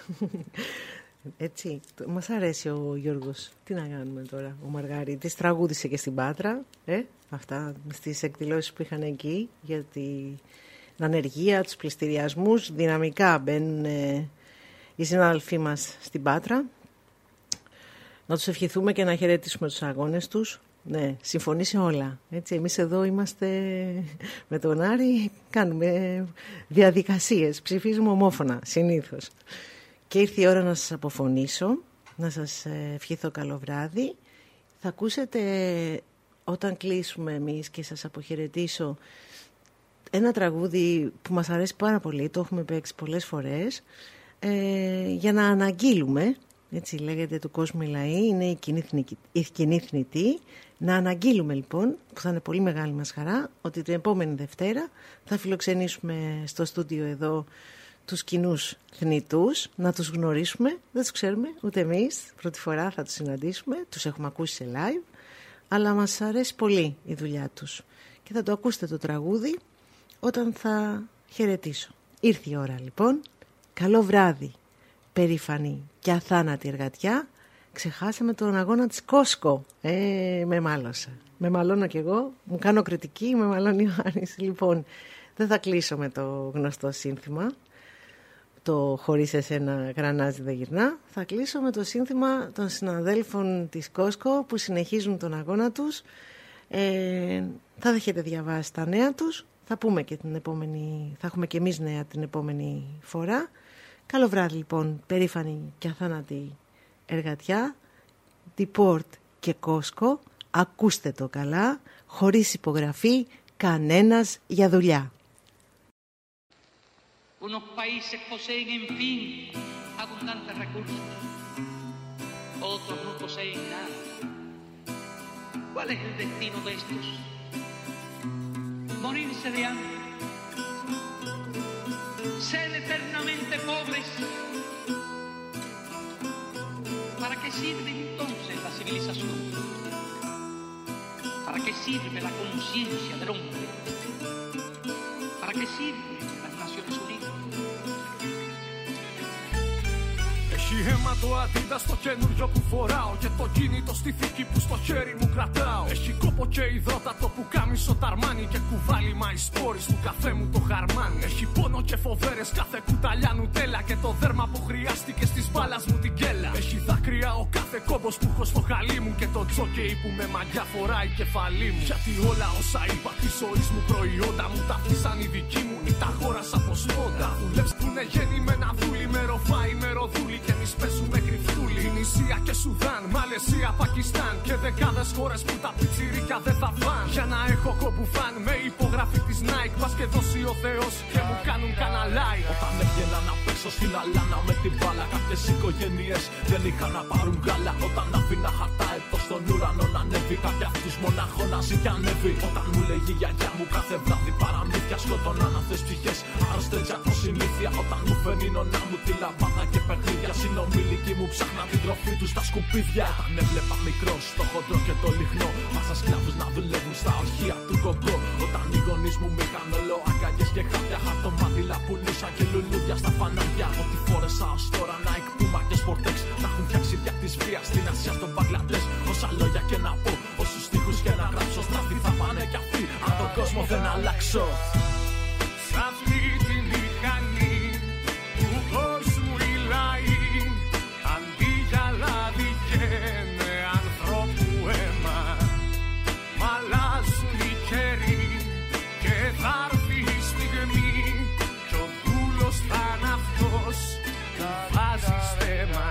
Έτσι, μας αρέσει ο Γιώργος. Τι να κάνουμε τώρα, ο Μαργαρίτης τραγούδισε και στην Πάτρα, αυτά στις εκδηλώσεις που είχαν εκεί για την ανεργία, τους πληστηριασμούς. Δυναμικά μπαίνουν οι συνάδελφοί μας στην Πάτρα. Να τους ευχηθούμε και να χαιρετήσουμε τους αγώνες τους. Ναι, συμφωνεί σε όλα. Έτσι, εμείς εδώ είμαστε με τον Άρη, κάνουμε διαδικασίες, ψηφίζουμε ομόφωνα συνήθως. Και ήρθε η ώρα να σας αποφωνήσω, να σας ευχηθώ καλό βράδυ. Θα ακούσετε όταν κλείσουμε εμείς και σας αποχαιρετήσω ένα τραγούδι που μας αρέσει πάρα πολύ, το έχουμε παίξει πολλές φορές, για να αναγγείλουμε, έτσι λέγεται του κόσμου η λαή, είναι η κοινή θνητή. Να αναγγείλουμε λοιπόν, που θα είναι πολύ μεγάλη μας χαρά, ότι την επόμενη Δευτέρα θα φιλοξενήσουμε στο στούντιο εδώ τους κοινούς θνητούς, να τους γνωρίσουμε. Δεν τους ξέρουμε ούτε εμείς, πρώτη φορά θα τους συναντήσουμε, τους έχουμε ακούσει σε live, αλλά μας αρέσει πολύ η δουλειά τους. Και θα το ακούσετε το τραγούδι όταν θα χαιρετήσω. Ήρθε η ώρα λοιπόν. Καλό βράδυ, περήφανη και αθάνατη εργατιά. Ξεχάσαμε τον αγώνα της Κόσκο. Με μάλωσα. Με μαλώνω κι εγώ, μου κάνω κριτική, με μαλώνει ο Άρης. Λοιπόν, δεν θα κλείσω με το γνωστό σύνθημα, το «Χωρίς εσένα γρανάζι δεν γυρνά». Θα κλείσω με το σύνθημα των συναδέλφων της Κόσκο που συνεχίζουν τον αγώνα τους. Θα έχετε διαβάσει τα νέα τους. Θα πούμε και την επόμενη, θα έχουμε και εμείς νέα την επόμενη φορά. Καλό βράδυ λοιπόν, περήφανη και αθάνατη εργατιά, Deport και Κόσκο. Ακούστε το καλά, χωρίς υπογραφή κανένας για δουλειά. Unos países poseen, en fin, abundantes recursos. Otros no poseen nada. ¿Cuál es el destino de estos? Morirse de hambre. Ser eternamente pobres. ¿Para qué sirve entonces la civilización? ¿Para qué sirve la conciencia del hombre? ¿Para qué sirve las Naciones Unidas? Έχει αίμα το Adidas στο καινούριο που φοράω και το κινητό στη θήκη που στο χέρι μου κρατάω. Έχει κόπο και υδρότατο που κάμισο ταρμάνι και κουβάλι μαϊσπόρις του καφέ μου το χαρμάνι. Έχει πόνο και φοβέρες κάθε κουταλιά νουτέλα και το δέρμα που χρειάστηκε στις μπάλας μου την κέλα. Έχει δάκρυα ο κάθε κόμπος που έχω στο χαλί μου και το τζόκεϊ που με μαγιά φοράει κεφαλή μου. Γιατί όλα όσα είπα της ζωής μου προϊόντα μου τα αφήσαν οι δικοί μου ή τα αγόρασα από σπόντα. Δουλεύς που είναι γεννημένα δούλοι με ροφάι, με ροδούλοι και εμείς παίζουμε κρυφτούλοι. Τινησία και Σουδάν, Μαλαισία, Πακιστάν και δεκάδες χώρες που τα πιτσιρίκια δεν θα φαν. Για να έχω κομπουφάν με υπογραφή της Nike, πας και δώσει ο Θεός και μου κάνουν καναλάι. Όταν έβγαινα να παίξω στην αλάνα με την μπάλα, κάποιες οικογένειες δεν είχαν να πάρουν γάλα. Όταν άφηνα χαρτά εδώ στον ουρανό να ανέβει, κάποια αυτούς μονάχο να ζει και ανέβει. Όταν μου λέγει η γιαγιά μου κάθε βράδυ παραμύθια, σκοτώναν αυτές ψυχές άρρωστες για το συνήθεια. Όταν μου φέρνει η νονά μου τη λαμπάδα και παιχνίδια, συνομιλικοί μου ψάχνα την τροφή τους στα σκουπίδια. Όταν έβλεπα μικρός το χοντρό και το λιχνό, μάσα σκλάβους να δουλεύουν στα ορχεία του κοκκό. Όταν οι γονείς μου μ' είχαν όλο αγκαλιές και χάπια, χαρτομάτιλα πουλούσαν και λουλούδια στα φανάρια. Ό,τι φόρεσα ως τώρα, Nike, Puma και Sportex, να έχουν φτιάξει δια της βίας στην Ασία, στον Μπαγκλαντές. Όσα λόγια και να πω, όσους στίχους και να γράψω, στραφή θα πάνε κι αυτοί αν τον κόσμο δεν αλλάξω. Σ' αυτή τη μηχανή του κόσμου οι λαοί, αντί για λάδι καίνε ανθρώπου αίμα. Μ' αλλάζουν οι καιροί και θα έρθει η στιγμή κι ο δούλος θα είναι αυτός που βάζει στέμα.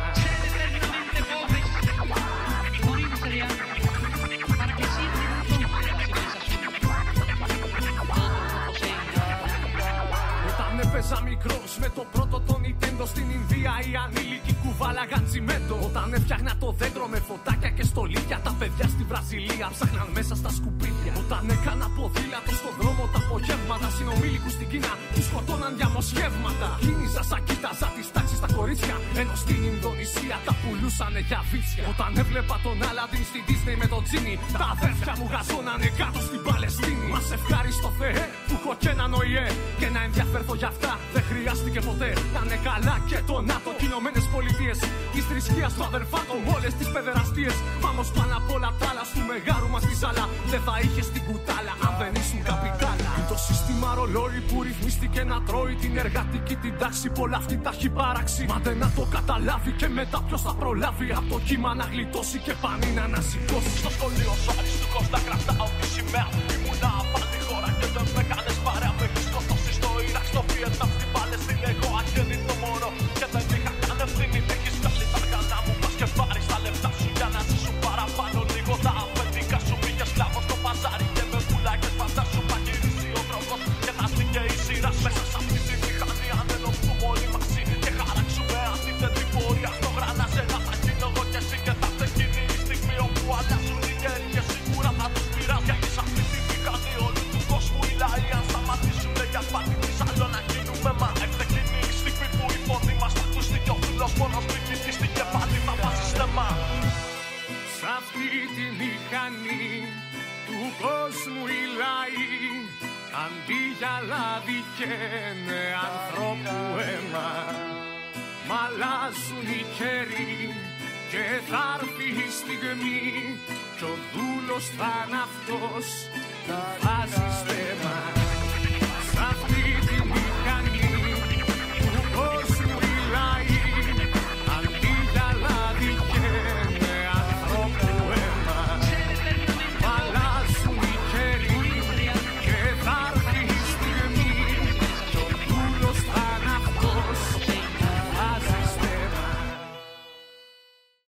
Έπαιζα μικρός με το πρώτο το Nintendo στην Ινδία, οι ανήλικοι κουβάλαγαν τσιμέντο. Όταν έφτιαχνα το δέντρο με φωτάκια και στολίδια, τα παιδιά στη Βραζιλία ψάχναν μέσα στα σκουπίδια. Όταν έκανα ποδήλατο στον δρόμο τα απογεύματα, συνομήλικους στην Κίνα τους σκοτώναν διαμοσχεύματα. Κίνηζα σαν κοίταζα τις τάξεις στα κορίτσια, ενώ στην Ινδονησία τα πουλούσανε για βίτσια. Όταν έβλεπα τον Αλαντίν στην Disney με τον Τζίνι, τα αδέρφια μου γαζώνανε κάτω στην Παλαιστίνη. Μας ευχάριστο Θεέ που έχω και έναν ΟΗΕ. Και να ενδιαφέρθω για αυτά δεν χρειάστηκε ποτέ. Να είναι καλά και το ΝΑΤΟ, οι Ηνωμένες Πολιτείες. Της θρησκείας του αδερφάτων, όλες τις παιδεραστίες. Πάμε πάνω απ' όλα τα άλλα, στου μεγάρου μας τη ζάλα. Δεν θα είχε την κουτάλα αν δεν ήσουν καπιτάλα. Είναι το σύστημα ρολόι που ρυθμίστηκε να τρώει την εργατική την τάξη. Πολλά αυτή τα έχει παράξει. Μα δεν να το καταλάβει και μετά ποιος θα προλάβει. Από το κύμα να γλιτώσει και πανί να ανασηκώσει. Στο σχολείο σου αριστούχος να κρατάω τη σημαία. Ήμουνα απάντη χώρα και δεν με κάνες παρέα. Με έχεις σκοτώσει στο Ιράκ, στο Βιετνάμ, στην Παλαιστίνη. Εγώ αγέννητο μωρό και δεν είχα καν ευθύνη. Έχεις βγάλει τα αργανά μου, πας και πάρεις τα λεφτά σου για να ζήσουν παραπάνω. Λίγο τα αφεντικά σου πήγες σκλάβος στο παζάρι και με πουλάκες φαντάσου θα γυρίσει ο τρόπος. Και θα έρθει και η σειρά μέσα σε αυτή τη μηχανή. Αν ενωθούμε όλοι μαζί και χαράξουμε αντίθετη πορεία στο γρανάζ. Ένα θα γίνω εγώ και εσύ και θα έρθει εκείνη η στιγμή όπου αλλάζουν οι καιροί και σίγουρα θα τους πειράζει. Γιατί σε αυτή τη μηχανή όλου του κόσμου οι λαοί αν σταματήσουνε για πάλι τις άλλο να γίνουμε. Μα έρθε εκείνη η στιγμή που η φωνή μας θα ακουστεί και ο φίλος μόνος μην κοιτήσει και πάλι θα βάζει στεμά. Σ' αυτή τη μηχανή του κόσμου οι λαοί αντί για λάδι καίνε ανθρώπου αίμα. Μ' αλλάζουν οι καιροί και θα έρθει η στιγμή κι ο δούλος θα είναι αυτός που βάζει